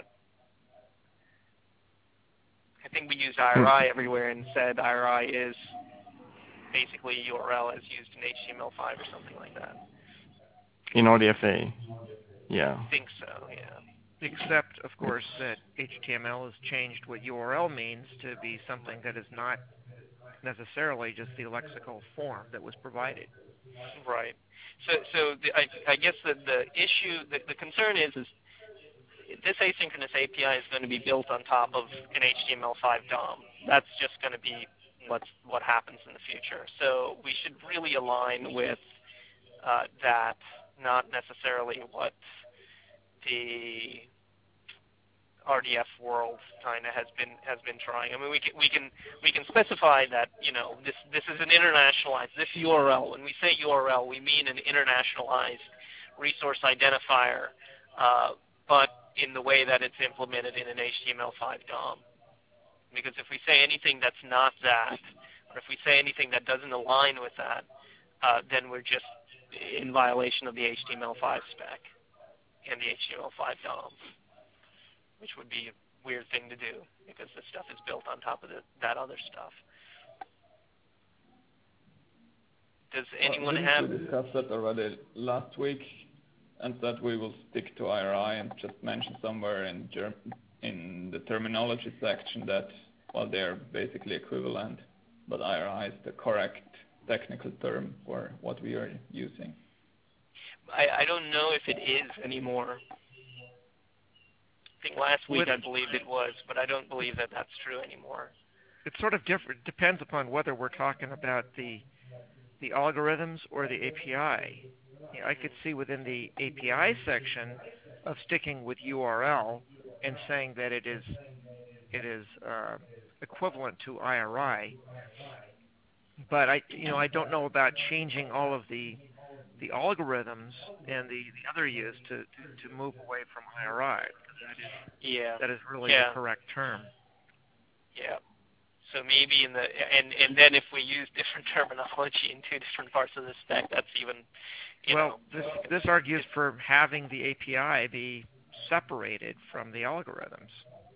I think we used I R I everywhere and said I R I is basically U R L as used in H T M L five or something like that. In R D F A, yeah. I think so, yeah. Except, of course, that H T M L has changed what U R L means to be something that is not necessarily just the lexical form that was provided. Right. So, so the, I, I guess the, the issue, the, the concern is, is this asynchronous A P I is going to be built on top of an H T M L five D O M. That's just going to be what's, what happens in the future. So we should really align with uh, that, not necessarily what the R D F world kind of has been has been trying. I mean, we can we can we can specify that, you know, this this is an internationalized, this U R L. When we say U R L, we mean an internationalized resource identifier, uh, but in the way that it's implemented in an H T M L five D O M. Because if we say anything that's not that, or if we say anything that doesn't align with that, uh, then we're just in violation of the H T M L five spec and the H T M L five D O M, which would be a weird thing to do because this stuff is built on top of the, that other stuff. Does anyone well, have... We discussed that already last week, and that we will stick to I R I and just mention somewhere in Germ in the terminology section that, well, they're basically equivalent, but I R I is the correct technical term for what we are using. I, I don't know if it is anymore. I think last week With, I believed it was, but I don't believe that that's true anymore. It's sort of different. Depends upon whether we're talking about the the algorithms or the A P I. You know, I could see within the A P I section of sticking with U R L and saying that it is it is uh, equivalent to I R I. But I, you know, I don't know about changing all of the the algorithms and the, the other use to, to, to move away from I R I. That is, Yeah. that is really yeah. the correct term. Yeah. So maybe in the and and then if we use different terminology in two different parts of the spec, that's even. You well, know, this this argues for having the A P I be separated from the algorithms,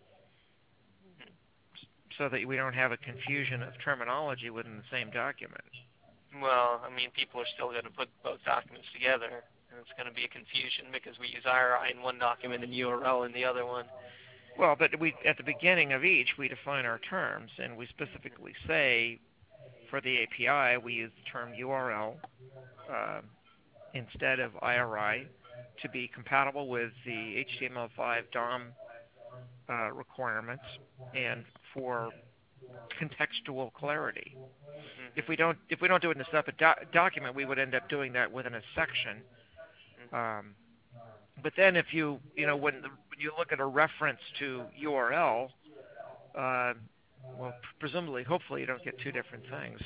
so that we don't have a confusion of terminology within the same document. Well, I mean, people are still going to put both documents together, and it's going to be a confusion because we use I R I in one document and U R L in the other one. Well, but we at the beginning of each, we define our terms, and we specifically say for the A P I, we use the term U R L uh, instead of I R I to be compatible with the H T M L five D O M uh, requirements and for contextual clarity. Mm-hmm. If we don't, if we don't do it in a separate do document, we would end up doing that within a section. Um, but then, if you, you know, when, the, when you look at a reference to U R L, uh, well, presumably, hopefully, you don't get two different things.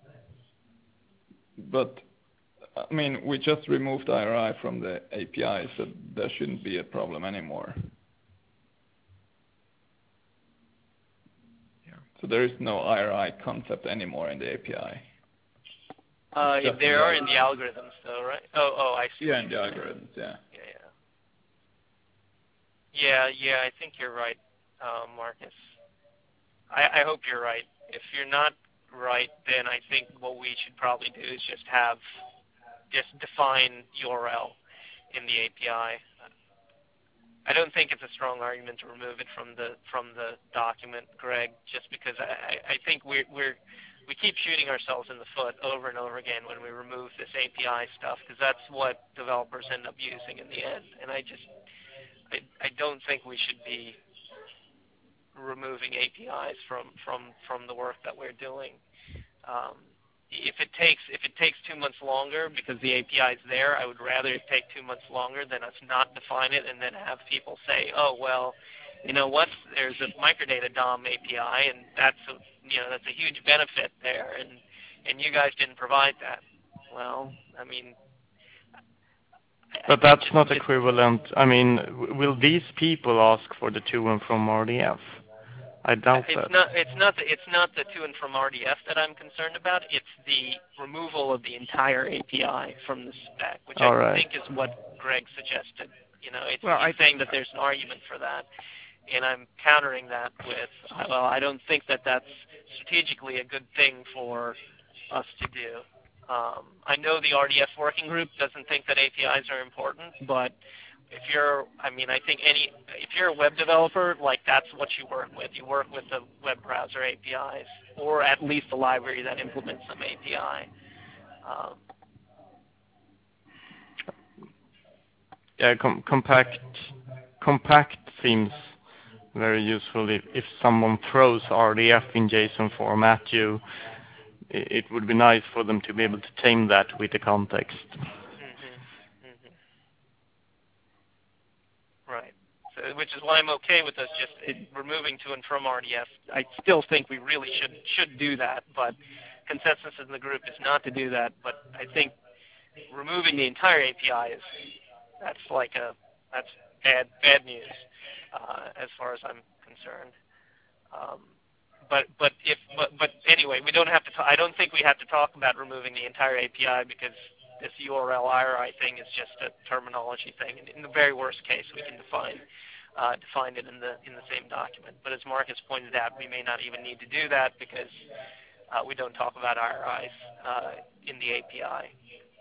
But I mean, we just removed I R I from the A P I, so there shouldn't be a problem anymore. So there is no I R I concept anymore in the A P I. Uh, Just there the are in the algorithms, though, right? Oh, oh, I see. Yeah, in the algorithms, yeah. Yeah, yeah. Yeah, yeah, I think you're right, uh, Marcus. I, I hope you're right. If you're not right, then I think what we should probably do is just have, just define U R L in the A P I. I don't think it's a strong argument to remove it from the from the document, Greg, just because I, I think we're we're we keep shooting ourselves in the foot over and over again when we remove this A P I stuff, because that's what developers end up using in the end. And I just I I don't think we should be removing A P Is from from from the work that we're doing. Um, If it takes if it takes two months longer because the A P I is there, I would rather it take two months longer than us not define it and then have people say, oh well, you know what? There's a microdata D O M A P I and that's a you know that's a huge benefit there, and and you guys didn't provide that. Well, I mean. But I that's just, not just, equivalent. I mean, w will these people ask for the to and from R D F? I doubt it's that. not it's not the, it's not the to and from R D F that I'm concerned about. It's the removal of the entire A P I from the spec, which All I right. think is what Greg suggested. You know, it's Well, he's I, saying that there's an argument for that, and I'm countering that with, well, I don't think that that's strategically a good thing for us to do. Um, I know the R D F working group doesn't think that A P Is are important, but if you're, I mean, I think any, if you're a web developer, like that's what you work with. You work with the web browser A P Is, or at least a library that implements some A P I. Um, Yeah, com compact compact seems very useful. If if someone throws R D F in JSON format, you it, it would be nice for them to be able to tame that with the context. Mm-hmm, mm-hmm. Right. So, which is why I'm okay with us just it, removing to and from R D F. I still think we really should should do that, but consensus in the group is not to do that. But I think removing the entire A P I is that's like a that's bad bad news uh, as far as I'm concerned. Um, but but if but, but anyway, we don't have to. T I don't think we have to talk about removing the entire A P I because this U R L I R I thing is just a terminology thing. And in the very worst case, we can define uh, define it in the in the same document. But as Marcus pointed out, we may not even need to do that because uh, we don't talk about I R Is uh, in the A P I.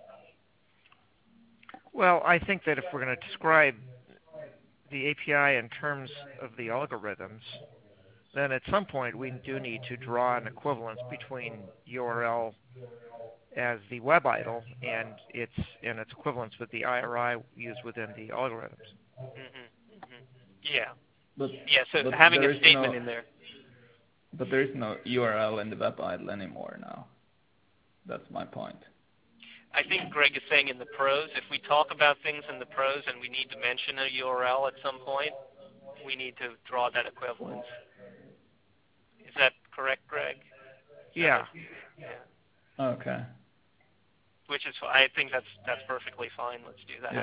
well, I think that if we're going to describe the A P I in terms of the algorithms, then at some point we do need to draw an equivalence between U R L as the web idle and its and its equivalence with the I R I used within the algorithms. Mm-hmm, mm-hmm. Yeah. But, Yeah, so but having there a is statement no, in there. But there is no U R L in the web idle anymore now. That's my point. I think Greg is saying in the prose, if we talk about things in the prose and we need to mention a U R L at some point, we need to draw that equivalence. Is that correct, Greg? Yeah. Yeah. Okay. which is I think that's that's perfectly fine. Let's do that. Yeah.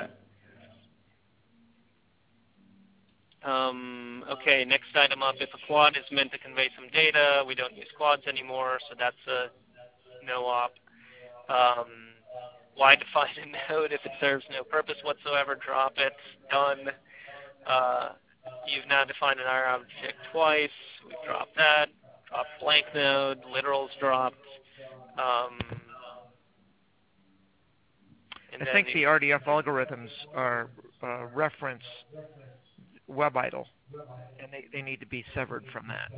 Um, okay, next item up. If a quad is meant to convey some data, we don't use quads anymore, so that's a no op. Um, why define a node if it serves no purpose whatsoever? Drop it. Done. Uh, you've now defined an I R object twice. We've dropped that. Dropped blank node. Literal's dropped. Um, I think the, the R D F algorithms are uh, reference WebIDLE, and they, they need to be severed from that.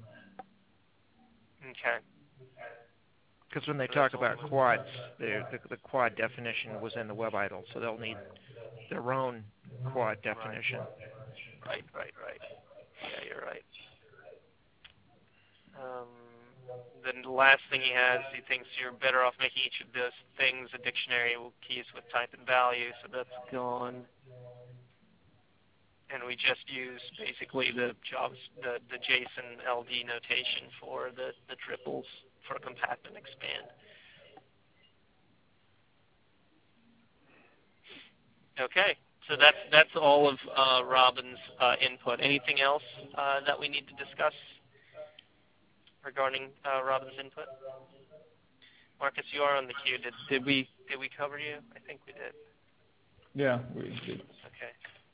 Okay. Because when they talk about quads, the, the, the quad definition was in the WebIDLE, so they'll need their own quad definition. Right, right, right. Yeah, you're right. Um, then the last thing he has, he thinks you're better off making each of those things a dictionary keys with type and value, so that's gone. And we just use basically the jobs, the, the JSON L D notation for the, the triples for compact and expand. Okay, so that's that's all of uh, Robin's uh, input. Anything else uh, that we need to discuss regarding uh, Robin's input? Marcus, you are on the queue. Did did we did we cover you? I think we did. Yeah, we did. Okay.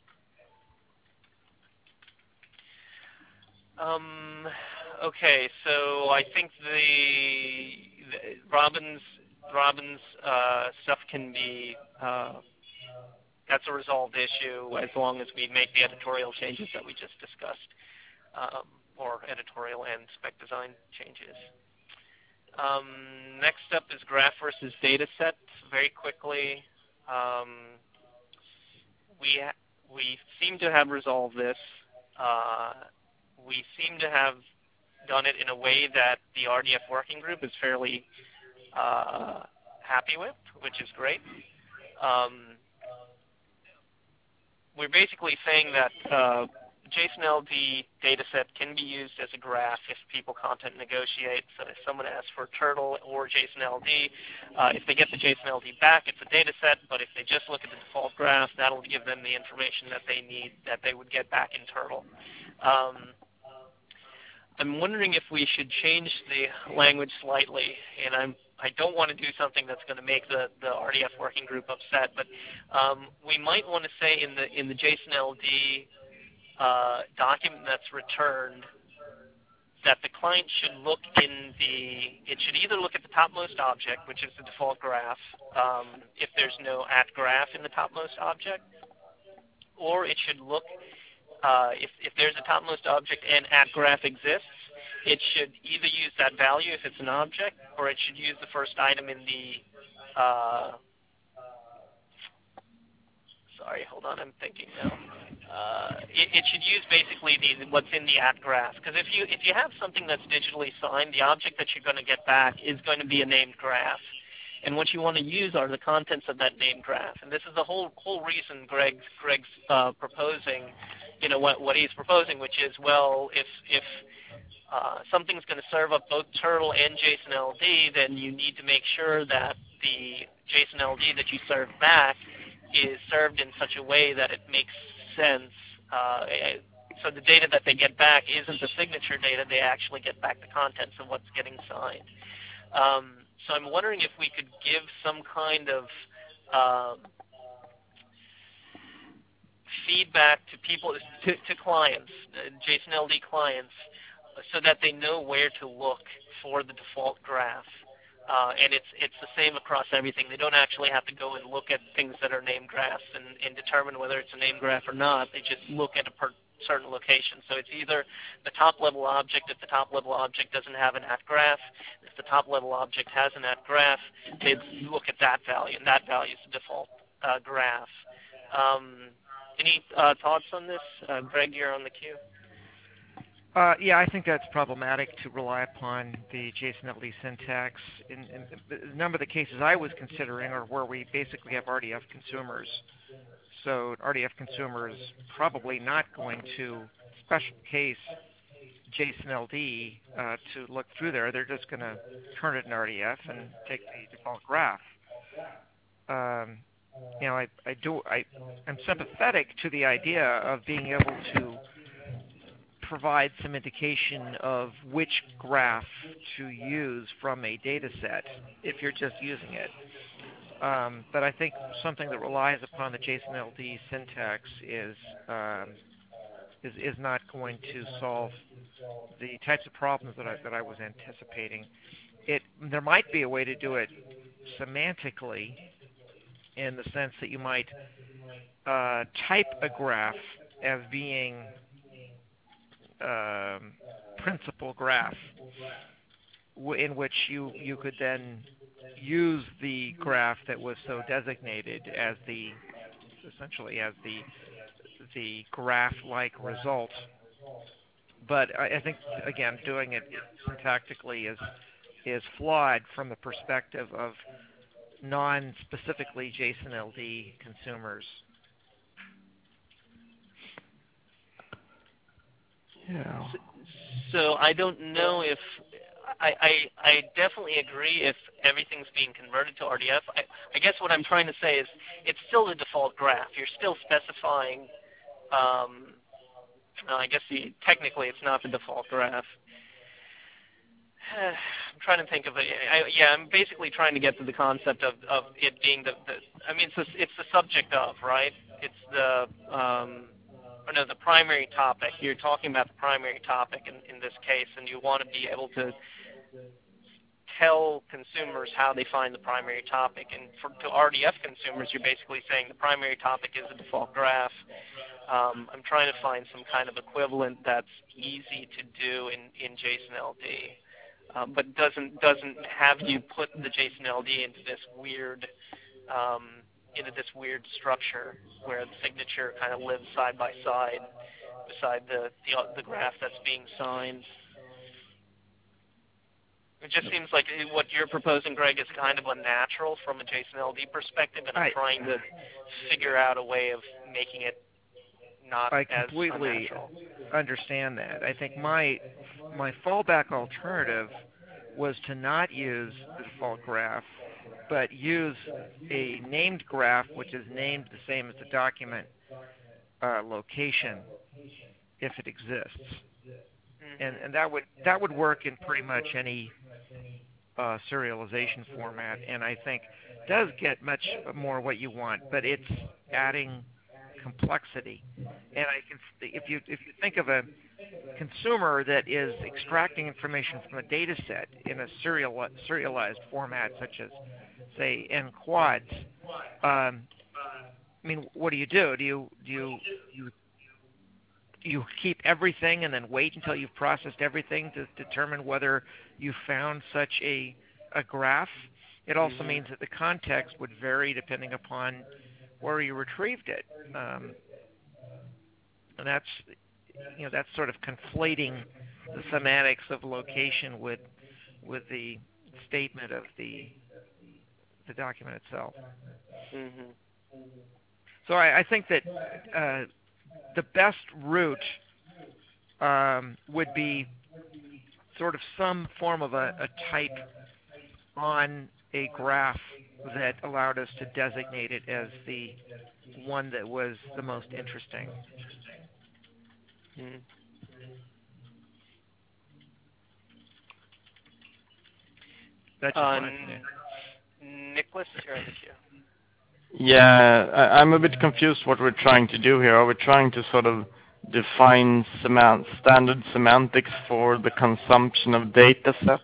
Um, okay, so I think the, the Robin's Robin's uh, stuff can be uh, that's a resolved issue as long as we make the editorial changes that we just discussed, um, or editorial and spec design changes. Um, next up is graph versus data set. Very quickly, um, we ha we seem to have resolved this. Uh, we seem to have done it in a way that the R D F working group is fairly uh, happy with, which is great. Um, we're basically saying that uh, JSON L D dataset can be used as a graph if people content negotiate. So if someone asks for Turtle or JSON L D, uh, if they get the JSON L D back, it's a dataset. But if they just look at the default graph, that'll give them the information that they need, that they would get back in Turtle. Um, I'm wondering if we should change the language slightly, and I'm I don't want to do something that's going to make the, the R D F working group upset, but um, we might want to say in the in the JSON L D uh, document that's returned that the client should look in the it should either look at the topmost object, which is the default graph, um, if there's no at graph in the topmost object, or it should look Uh, if, if there's a topmost object and at graph exists, it should either use that value if it's an object, or it should use the first item in the, uh, sorry, hold on, I'm thinking now. Uh, it, it should use basically the, what's in the at graph. Because if you, if you have something that's digitally signed, the object that you're going to get back is going to be a named graph. And what you want to use are the contents of that named graph. And this is the whole whole reason Greg's Greg's uh, proposing, you know, what what he's proposing, which is, well, if if uh, something's going to serve up both Turtle and JSON L D, then you need to make sure that the JSON L D that you serve back is served in such a way that it makes sense. Uh, so the data that they get back isn't the signature data; they actually get back the contents of what's getting signed. Um, So I'm wondering if we could give some kind of um, feedback to people, to, to clients, uh, JSON L D clients, so that they know where to look for the default graph. Uh, and it's it's the same across everything. They don't actually have to go and look at things that are named graphs and, and determine whether it's a named graph or not. They just look at a per certain location. So it's either the top-level object if the top-level object doesn't have an at graph. If the top-level object has an at graph, they look at that value, and that value is the default uh, graph. Um, any uh, thoughts on this? Uh, Greg, you're on the queue. Uh, yeah, I think that's problematic to rely upon the JSON L D syntax. In, in a number of the cases I was considering are where we basically have R D F consumers. So R D F consumer is probably not going to special case JSON L D uh, to look through there. They're just going to turn it in R D F and take the default graph. um, you know, I, I do, I, I'm sympathetic to the idea of being able to provide some indication of which graph to use from a data set if you're just using it. Um, but I think something that relies upon the JSON L D syntax is, um, is is not going to solve the types of problems that I that I was anticipating. It there might be a way to do it semantically, in the sense that you might uh, type a graph as being um, principal graph, w- in which you you could then use the graph that was so designated as the essentially as the the graph-like result. But I, I think again, doing it syntactically is is flawed from the perspective of non-specifically JSON L D consumers. Yeah. So, so I don't know if I, I I definitely agree if everything's being converted to R D F. I, I guess what I'm trying to say is it's still the default graph. You're still specifying. Um, uh, I guess the, technically it's not the default graph. I'm trying to think of it. I, yeah, I'm basically trying to get to the concept of, of it being the, the. I mean, it's the, it's the subject of, right? It's the. Um, or no, the primary topic. You're talking about the primary topic in, in this case, and you want to be able to tell consumers how they find the primary topic. And for, to R D F consumers, you're basically saying the primary topic is a default graph. Um, I'm trying to find some kind of equivalent that's easy to do in, in JSON L D, um, but doesn't doesn't have you put the JSON L D into this weird um, into this weird structure where the signature kind of lives side by side beside the the, the graph that's being signed. It just seems like what you're proposing, Greg, is kind of unnatural from a JSON L D perspective, and I'm I, trying to figure out a way of making it not I as completely unnatural. understand that. I think my my fallback alternative was to not use the default graph, but use a named graph which is named the same as the document uh, location if it exists. Mm-hmm. And and that would that would work in pretty much any uh, serialization format, and I think does get much more what you want, but it's adding complexity. And I can, if you if you think of a consumer that is extracting information from a data set in a serial serialized format, such as say N quads, um, I mean, what do you do? Do you do you you you keep everything and then wait until you've processed everything to determine whether you found such a a graph? It also Mm-hmm. means that the context would vary depending upon where you retrieved it, um, and that's you know that's sort of conflating the semantics of location with with the statement of the the document itself. Mm-hmm. So I, I think that uh, the best route um, would be sort of some form of a, a type on a graph that allowed us to designate it as the one that was the most interesting. Mm-hmm. That's just Uh, my opinion. Nicholas, you're in the queue. Yeah, I, I'm a bit confused what we're trying to do here. Are we trying to sort of define semant standard semantics for the consumption of data sets?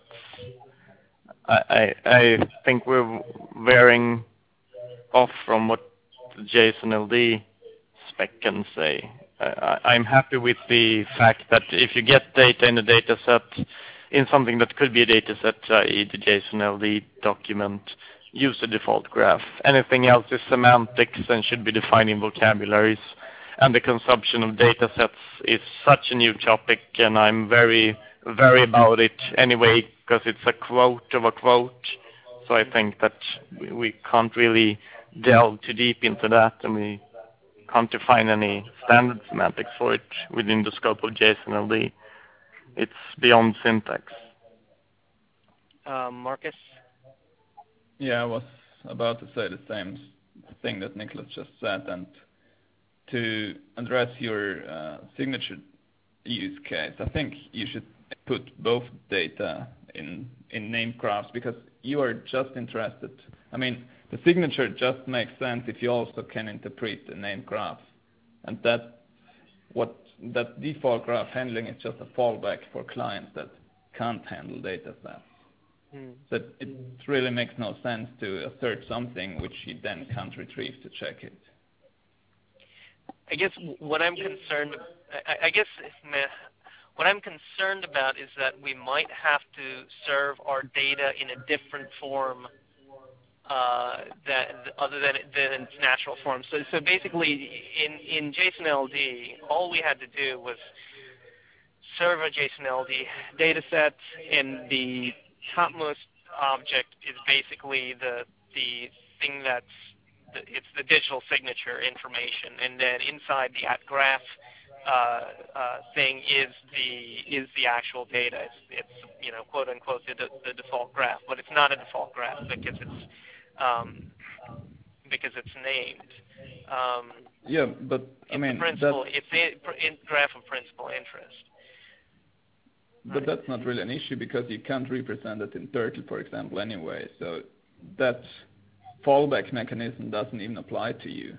I, I, I think we're veering off from what the JSON L D spec can say. I, I'm happy with the fact that if you get data in a data set, in something that could be a data set, that is the JSON L D document, use the default graph. Anything else is semantics and should be defined in vocabularies. And the consumption of data sets is such a new topic, and I'm very, very about it anyway, because it's a quote of a quote. So I think that we, we can't really delve too deep into that, and we can't define any standard semantics for it within the scope of JSON L D. It's beyond syntax. Um, Marcus? Yeah, I was about to say the same thing that Nicholas just said, and to address your uh, signature use case, I think you should put both data in in named graphs, because you are just interested. I mean, the signature just makes sense if you also can interpret the named graph, and that what that default graph handling is just a fallback for clients that can't handle data sets. Hmm. So it really makes no sense to assert something which you then can't retrieve to check it. I guess what I'm concerned, I, I guess meh, what I'm concerned about is that we might have to serve our data in a different form uh, that other than, than its natural form. So, so basically, in in JSON L D, all we had to do was serve a JSON L D data set, and the topmost object is basically the the thing that's the, it's the digital signature information, and then inside the at graph uh, uh, thing is the is the actual data. It's, it's you know quote unquote the, the default graph, but it's not a default graph because it's um, because it's named. Um, Yeah, but I it's mean, a principal. that's, It's a in graph of principal interest. but that's not really an issue because you can't represent it in Turtle, for example, anyway. So that fallback mechanism doesn't even apply to you.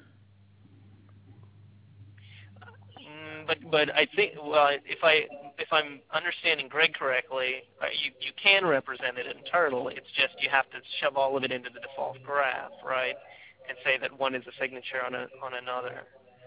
Mm, but but I think well if I if I'm understanding Greg correctly, uh, you you can represent it in Turtle. It's just you have to shove all of it into the default graph, right? And say that one is a signature on a on another.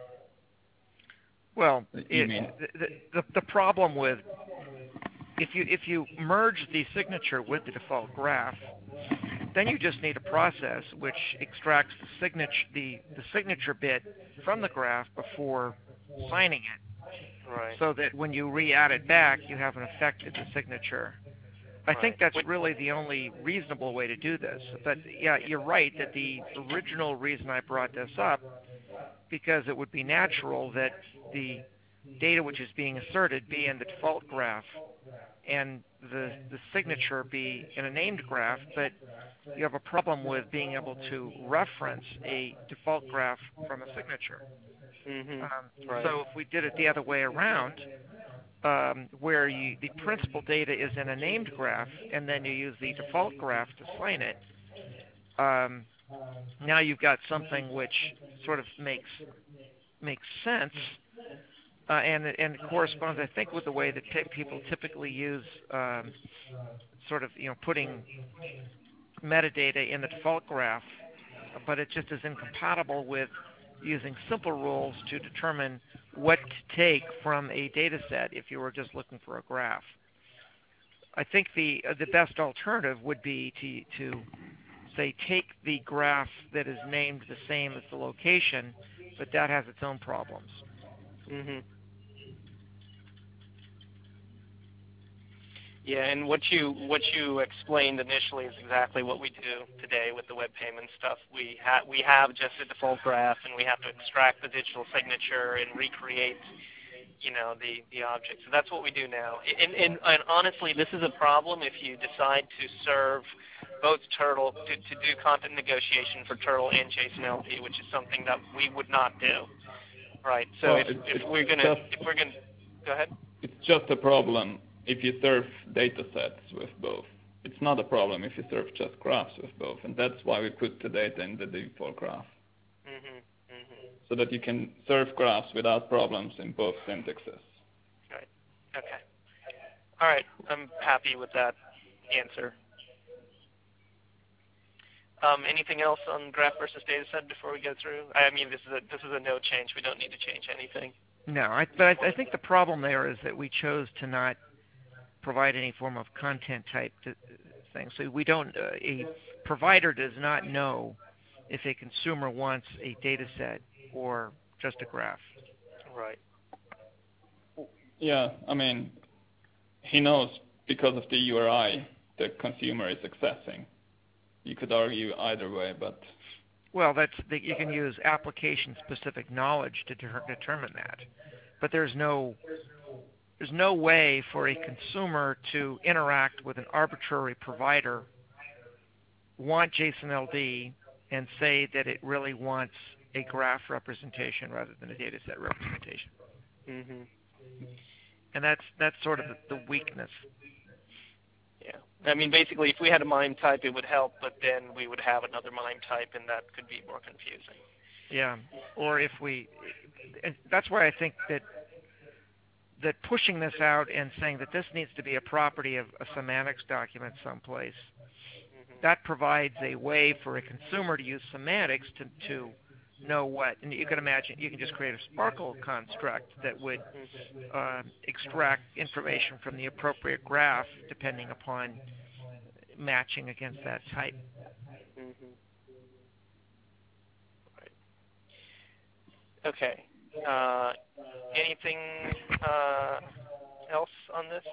Well, You it, mean- the, the the problem with if you if you merge the signature with the default graph, then you just need a process which extracts the signature the, the signature bit from the graph before signing it, Right. so that when you re-add it back, you haven't affected the signature. I Right. think that's Which- really the only reasonable way to do this. But yeah, you're right that the original reason I brought this up, because it would be natural that the data which is being asserted be in the default graph and the, the signature be in a named graph, but you have a problem with being able to reference a default graph from a signature. Mm-hmm. Um, Right. So if we did it the other way around, um, where you, the principal data is in a named graph and then you use the default graph to sign it, um, now you've got something which sort of makes makes sense, uh, and and it corresponds, I think, with the way that t- people typically use um, sort of you know putting metadata in the default graph, but it just is incompatible with using simple rules to determine what to take from a data set if you were just looking for a graph. I think the uh, the best alternative would be to to say take the graph that is named the same as the location, but that has its own problems. Mm-hmm. Yeah, and what you what you explained initially is exactly what we do today with the web payment stuff. We have we have just a default graph, and we have to extract the digital signature and recreate, you know, the the object. So that's what we do now. And, and, and honestly, this is a problem if you decide to serve both Turtle to, to do content negotiation for Turtle and JSON L D, which is something that we would not do. Right. So Well, if, it's- if it's we're gonna just- if we're gonna go ahead. It's just a problem if you serve data sets with both. It's not a problem if you serve just graphs with both, and that's why we put the data in the default graph, Mm-hmm. Mm-hmm. so that you can serve graphs without problems in both syntaxes. Right. Okay. All right. I'm happy with that answer. Um, anything else on graph versus data set before we go through? I mean, this is a this is a no change. We don't need to change anything. No, I, but I, I think the problem there is that we chose to not provide any form of content type to, thing. So we don't. Uh, a provider does not know if a consumer wants a data set or just a graph. Right. Yeah, I mean, he knows because of the U R I the consumer is accessing. You could argue either way, but Well, that's the, you can use application-specific knowledge to de- determine that, but there's no there's no way for a consumer to interact with an arbitrary provider, want JSON L D, and say that it really wants a graph representation rather than a data set representation. Mm-hmm. And that's that's sort of the, the weakness. Yeah. I mean, basically, if we had a MIME type, it would help, but then we would have another MIME type, and that could be more confusing. Yeah. Or if we, and that's why I think that that pushing this out and saying that this needs to be a property of a semantics document someplace, Mm-hmm. that provides a way for a consumer to use semantics to, to know what. And you can imagine, you can just create a Sparkle construct that would Mm-hmm. uh, extract information from the appropriate graph depending upon matching against that type. Mm-hmm. Right. Okay. Uh, anything uh, else on this?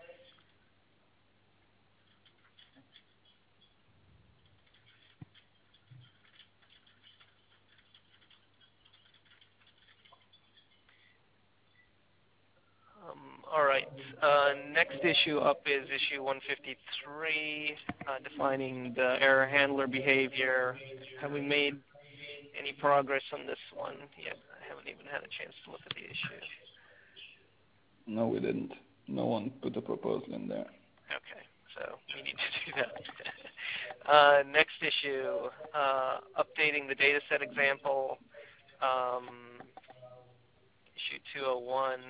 Um, all right. Uh, next issue up is issue one fifty-three, uh, defining the error handler behavior. Have we made any progress on this one yet? I haven't even had a chance to look at the issue. No, we didn't. No one put a proposal in there. Okay, so we need to do that. uh, next issue, uh, updating the data set example, um, issue two oh one.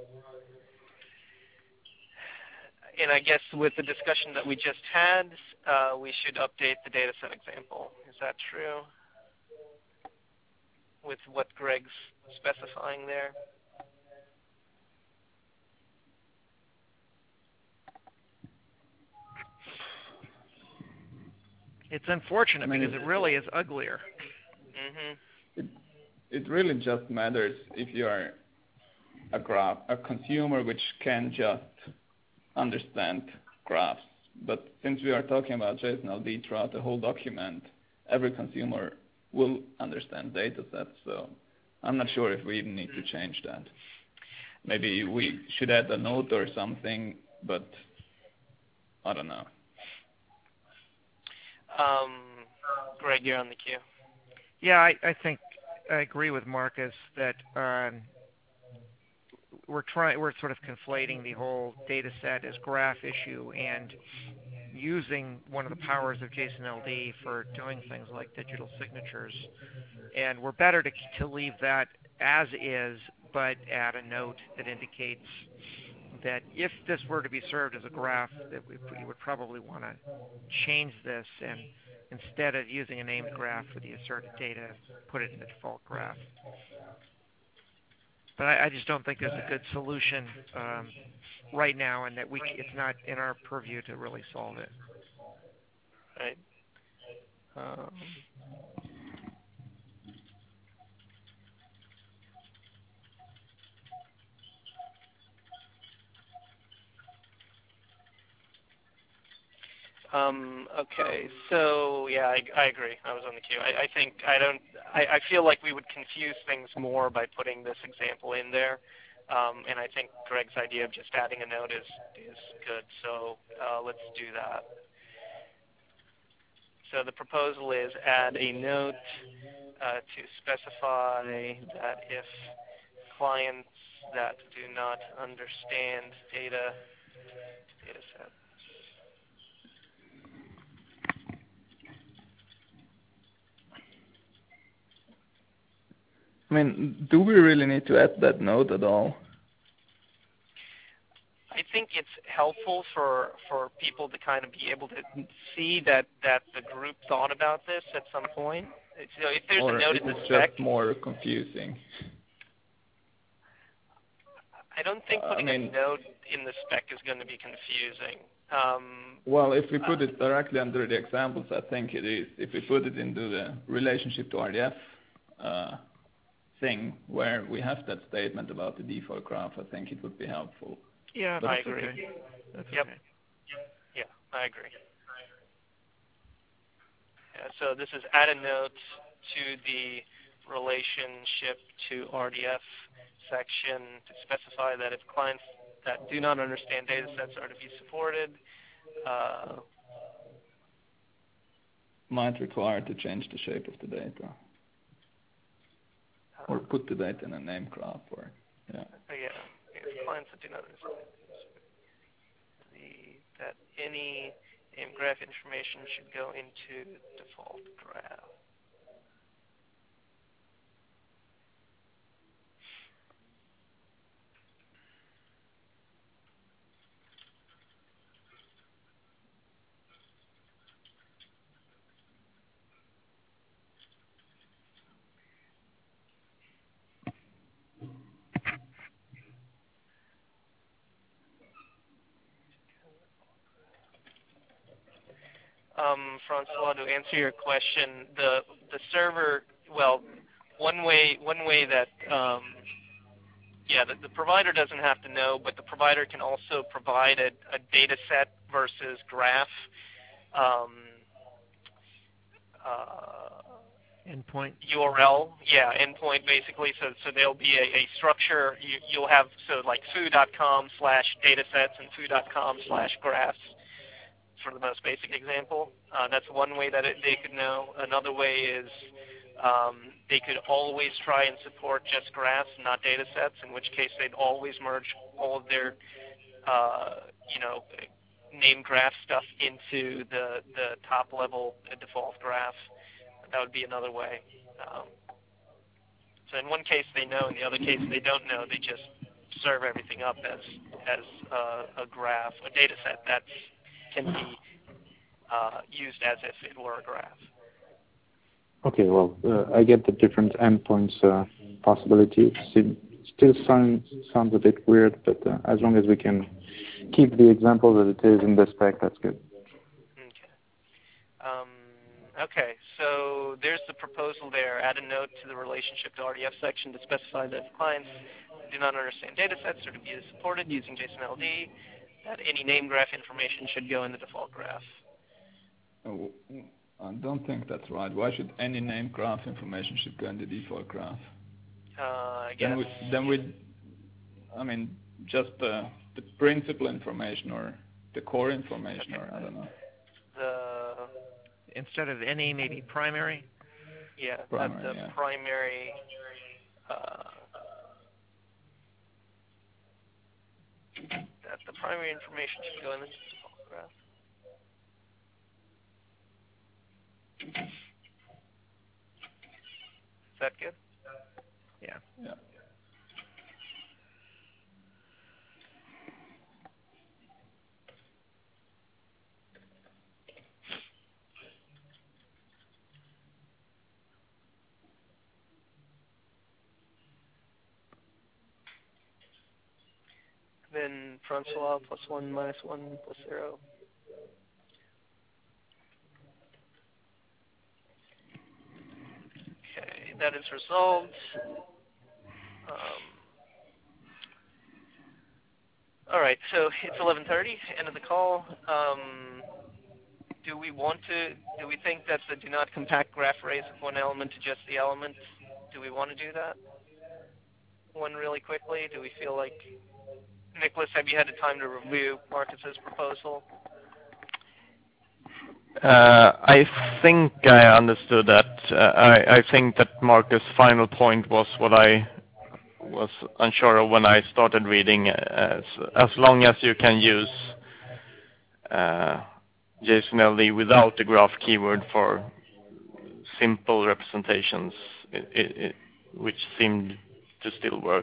And I guess with the discussion that we just had, uh, we should update the data set example. Is that true? With what Greg's specifying there? It's unfortunate I mean, because it really is uglier. Mm-hmm. It, it really just matters if you are a graph, a consumer which can just understand graphs. But since we are talking about JSON-L D throughout the whole document, every consumer will understand data sets. So I'm not sure if we even need to change that. Maybe we should add a note or something, but I don't know. Um, Greg, you're on the queue. Yeah, I, I think I agree with Marcus that um, we're trying, we're sort of conflating the whole data set as graph issue and using one of the powers of JSON-L D for doing things like digital signatures. And we're better to, to leave that as is, but add a note that indicates that if this were to be served as a graph, that we, we would probably want to change this and instead of using a named graph for the asserted data, put it in the default graph. But I, I just don't think there's a good solution um, right now, and that we it's not in our purview to really solve it. Right. Um, Um, okay, so yeah, I, I agree. I was on the queue. I, I think I don't. I, I feel like we would confuse things more by putting this example in there, um, and I think Greg's idea of just adding a note is is good. So uh, let's do that. So the proposal is add a note uh, to specify that if clients that do not understand data data set. I mean, do we really need to add that note at all? I think it's helpful for, for people to kind of be able to see that, that the group thought about this at some point. It's, you know, if there's or a note is in the it spec, just more confusing? I don't think Uh, putting I mean, a note in the spec is going to be confusing. Um, well, if we put it directly under the examples, I think it is. If we put it into the relationship to R D F uh, thing, where we have that statement about the default graph, I think it would be helpful. Yeah, I that's agree. okay. That's Yep. okay. Yeah, I agree. Yeah, so this is add a note to the relationship to R D F section to specify that if clients that do not understand data sets are to be supported, uh, might require to change the shape of the data. Or put the data in a name graph, or yeah. Uh, yeah, yeah, clients that do not understand the, that any name graph information should go into default graph. Um, Francois, to answer your question, the the server, well, one way one way that um, yeah, the, the provider doesn't have to know, but the provider can also provide a, a data set versus graph um, uh, endpoint U R L. Yeah, endpoint basically. So so there'll be a, a structure. You, you'll have so like foo dot com slash datasets and foo dot com slash graphs. For the most basic example. Uh, that's one way that it, they could know. Another way is um, they could always try and support just graphs, not data sets, in which case they'd always merge all of their, uh, you know, name graph stuff into the, the top level default graph. That would be another way. Um, so in one case they know, in the other case they don't know. They just serve everything up as, as uh, a graph, a data set that's can be uh, used as if it were a graph. Okay, well, uh, I get the different endpoints uh, possibilities. It still sounds sounds a bit weird, but uh, as long as we can keep the example that it is in the spec, that's good. Okay. Um, okay, so there's the proposal there. Add a note to the relationship to R D F section to specify that if clients do not understand data sets or to be supported using JSON L D, that any name graph information should go in the default graph. Oh, I don't think that's right. Why should any name graph information should go in the default graph? Uh, I guess. Then we, then we, I mean, just the the principal information or the core information, Okay. or I don't know. The instead of any, maybe primary. yeah, Primary, that the yeah. primary. Uh, that the primary information should go in the default graph. Is that good? Yeah. Yeah. Then Francois plus one minus one plus zero. Okay, that is resolved. Um, all right, so it's eleven thirty, end of the call. Um, do we want to, do we think that the do not compact graph raise of one element to just the element, do we want to do that one really quickly? Do we feel like, Nicholas, have you had the time to review Marcus's proposal? Uh, I think I understood that. Uh, I, I think that Marcus' final point was what I was unsure of when I started reading. As, as long as you can use uh, JSON L D without the graph keyword for simple representations, it, it, it, which seemed to still work.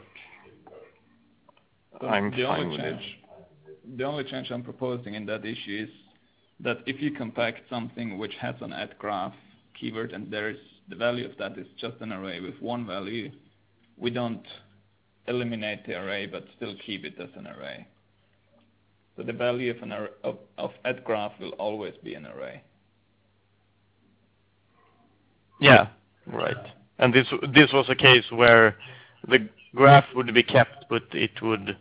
So I'm the fine only with change, it. the only change I'm proposing in that issue is that if you compact something which has an add graph keyword and there's the value of that is just an array with one value, we don't eliminate the array but still keep it as an array. So the value of an array, of, of add graph will always be an array. Yeah, right. And this this was a case where the graph would be kept, but it would.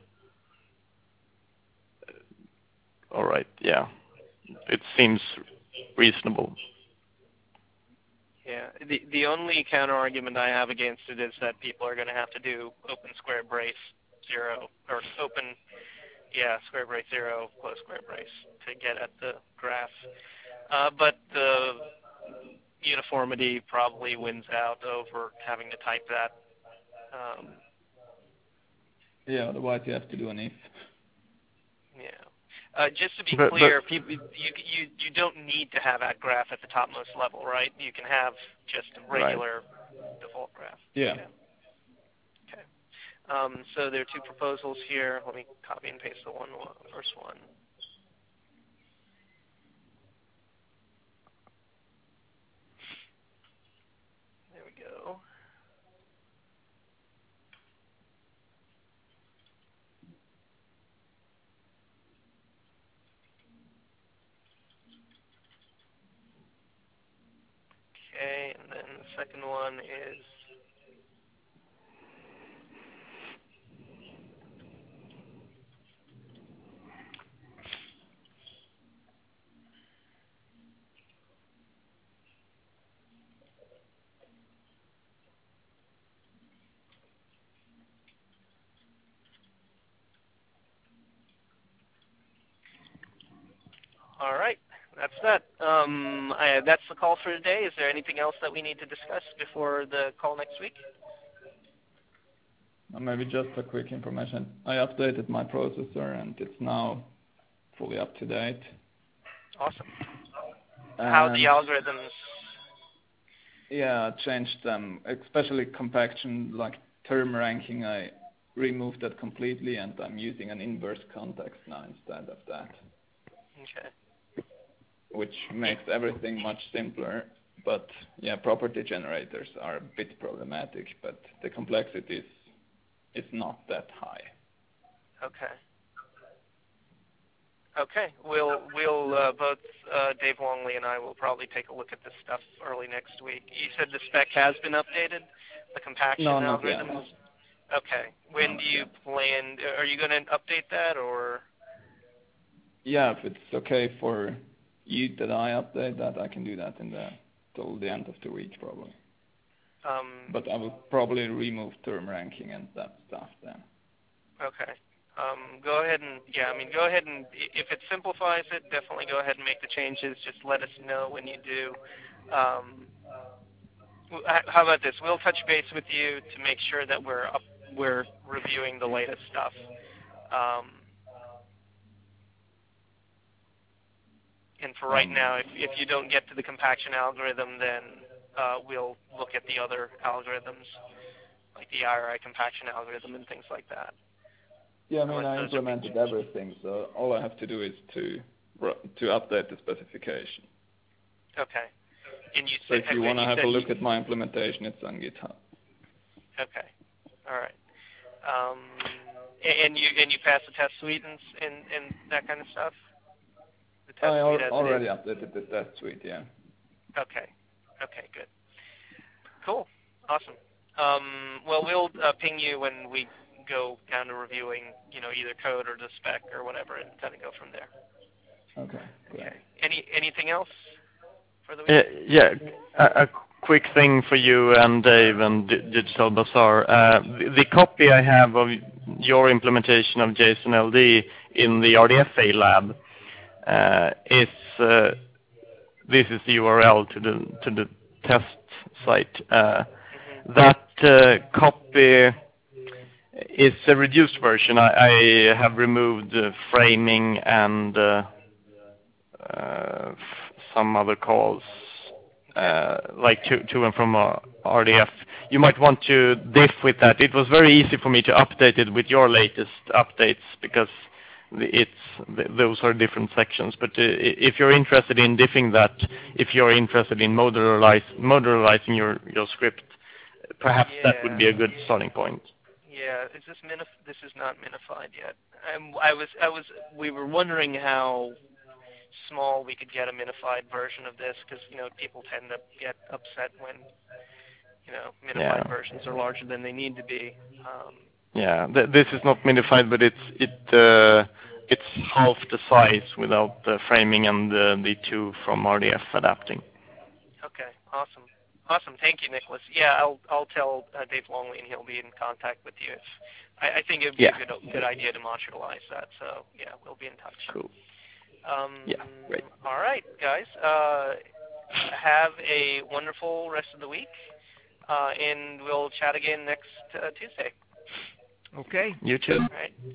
All right. Yeah, it seems reasonable. Yeah, the the only counter argument I have against it is that people are going to have to do open square brace zero or open, yeah, square brace zero close square brace to get at the graph. Uh, but the uniformity probably wins out over having to type that. Um, yeah, otherwise you have to do an if. yeah. Uh, just to be But- clear, but- people, you, you you don't need to have at graph at the topmost level, right? You can have just a regular default graph. Yeah. Okay. Um, so there are two proposals here. Let me copy and paste the one first one. There we go. Okay, and then the second one is all right. That's that. Um, I, that's the call for today. Is there anything else that we need to discuss before the call next week? Uh, Maybe just a quick information. I updated my processor and it's now fully up to date. Awesome. How And the algorithms? yeah, I changed them, especially compaction, like term ranking. I removed that completely, and I'm using an inverse context now instead of that, Okay. which makes everything much simpler. But yeah, property generators are a bit problematic, but the complexity is, is not that high. Okay. Okay. We'll we'll uh, both uh, Dave Longley and I will probably take a look at this stuff early next week. You said the spec has been updated, the compaction No, not yet. algorithms. Okay. When do you plan? Are you going to update that or? Yeah, if it's okay for you that I update that, I can do that in the till the end of the week probably. Um, But I will probably remove term ranking and that stuff then. okay. Um, go ahead and yeah, I mean, go ahead and if it simplifies it, definitely go ahead and make the changes. Just let us know when you do. Um, how about this? We'll touch base with you to make sure that we're up, we're reviewing the latest stuff. Um, and for right Um, now, if if you don't get to the compaction algorithm, then uh, we'll look at the other algorithms, like the I R I compaction algorithm and things like that. Yeah, I mean, Unless I those are implemented features. everything, so all I have to do is to to update the specification. Okay. And you So said if you and want to have said a you- look at my implementation, it's on GitHub. Okay. All right. Um, a- and you and you passed the test suite and s- and, and that kind of stuff. The test I suite al- as already it is. updated the test suite, yeah. Okay. Okay. Good. Cool. Awesome. Um, well, we'll uh, ping you when we go down to reviewing, you know, either code or the spec or whatever, and kind of go from there. Okay, great. Okay. Any anything else for the week? Yeah, yeah. A, a quick thing for you and Dave and D- Digital Bazaar. Uh, the, the copy I have of your implementation of JSON L D in the R D F A lab uh, is uh, this is the U R L to the to the test site. Uh, Mm-hmm. that uh, copy is a reduced version. I, I have removed uh, framing and uh, uh, f- some other calls, uh, like to, to and from uh, R D F. You might want to diff with that. It was very easy for me to update it with your latest updates because the- it's th- those are different sections. But uh, i- if you're interested in diffing that, if you're interested in modularize, modularizing your, your script, perhaps that would be a good starting point. Yeah, is this minif- this is not minified yet. Um, I was I was we were wondering how small we could get a minified version of this because you know people tend to get upset when you know minified Yeah. versions are larger than they need to be. Um, Yeah, th- this is not minified, but it's it uh, it's half the size without the framing and the, the two from R D F adapting. okay, awesome, awesome. Thank you, Nicholas. Yeah, I'll I'll tell uh, Dave Longley and he'll be in contact with you. If, I, I think it would be Yeah. a good good idea to modularize that. So yeah, we'll be in touch. Cool. Um, Yeah, great. All right, guys. Uh, have a wonderful rest of the week, uh, and we'll chat again next uh, Tuesday. Okay. You too. All right.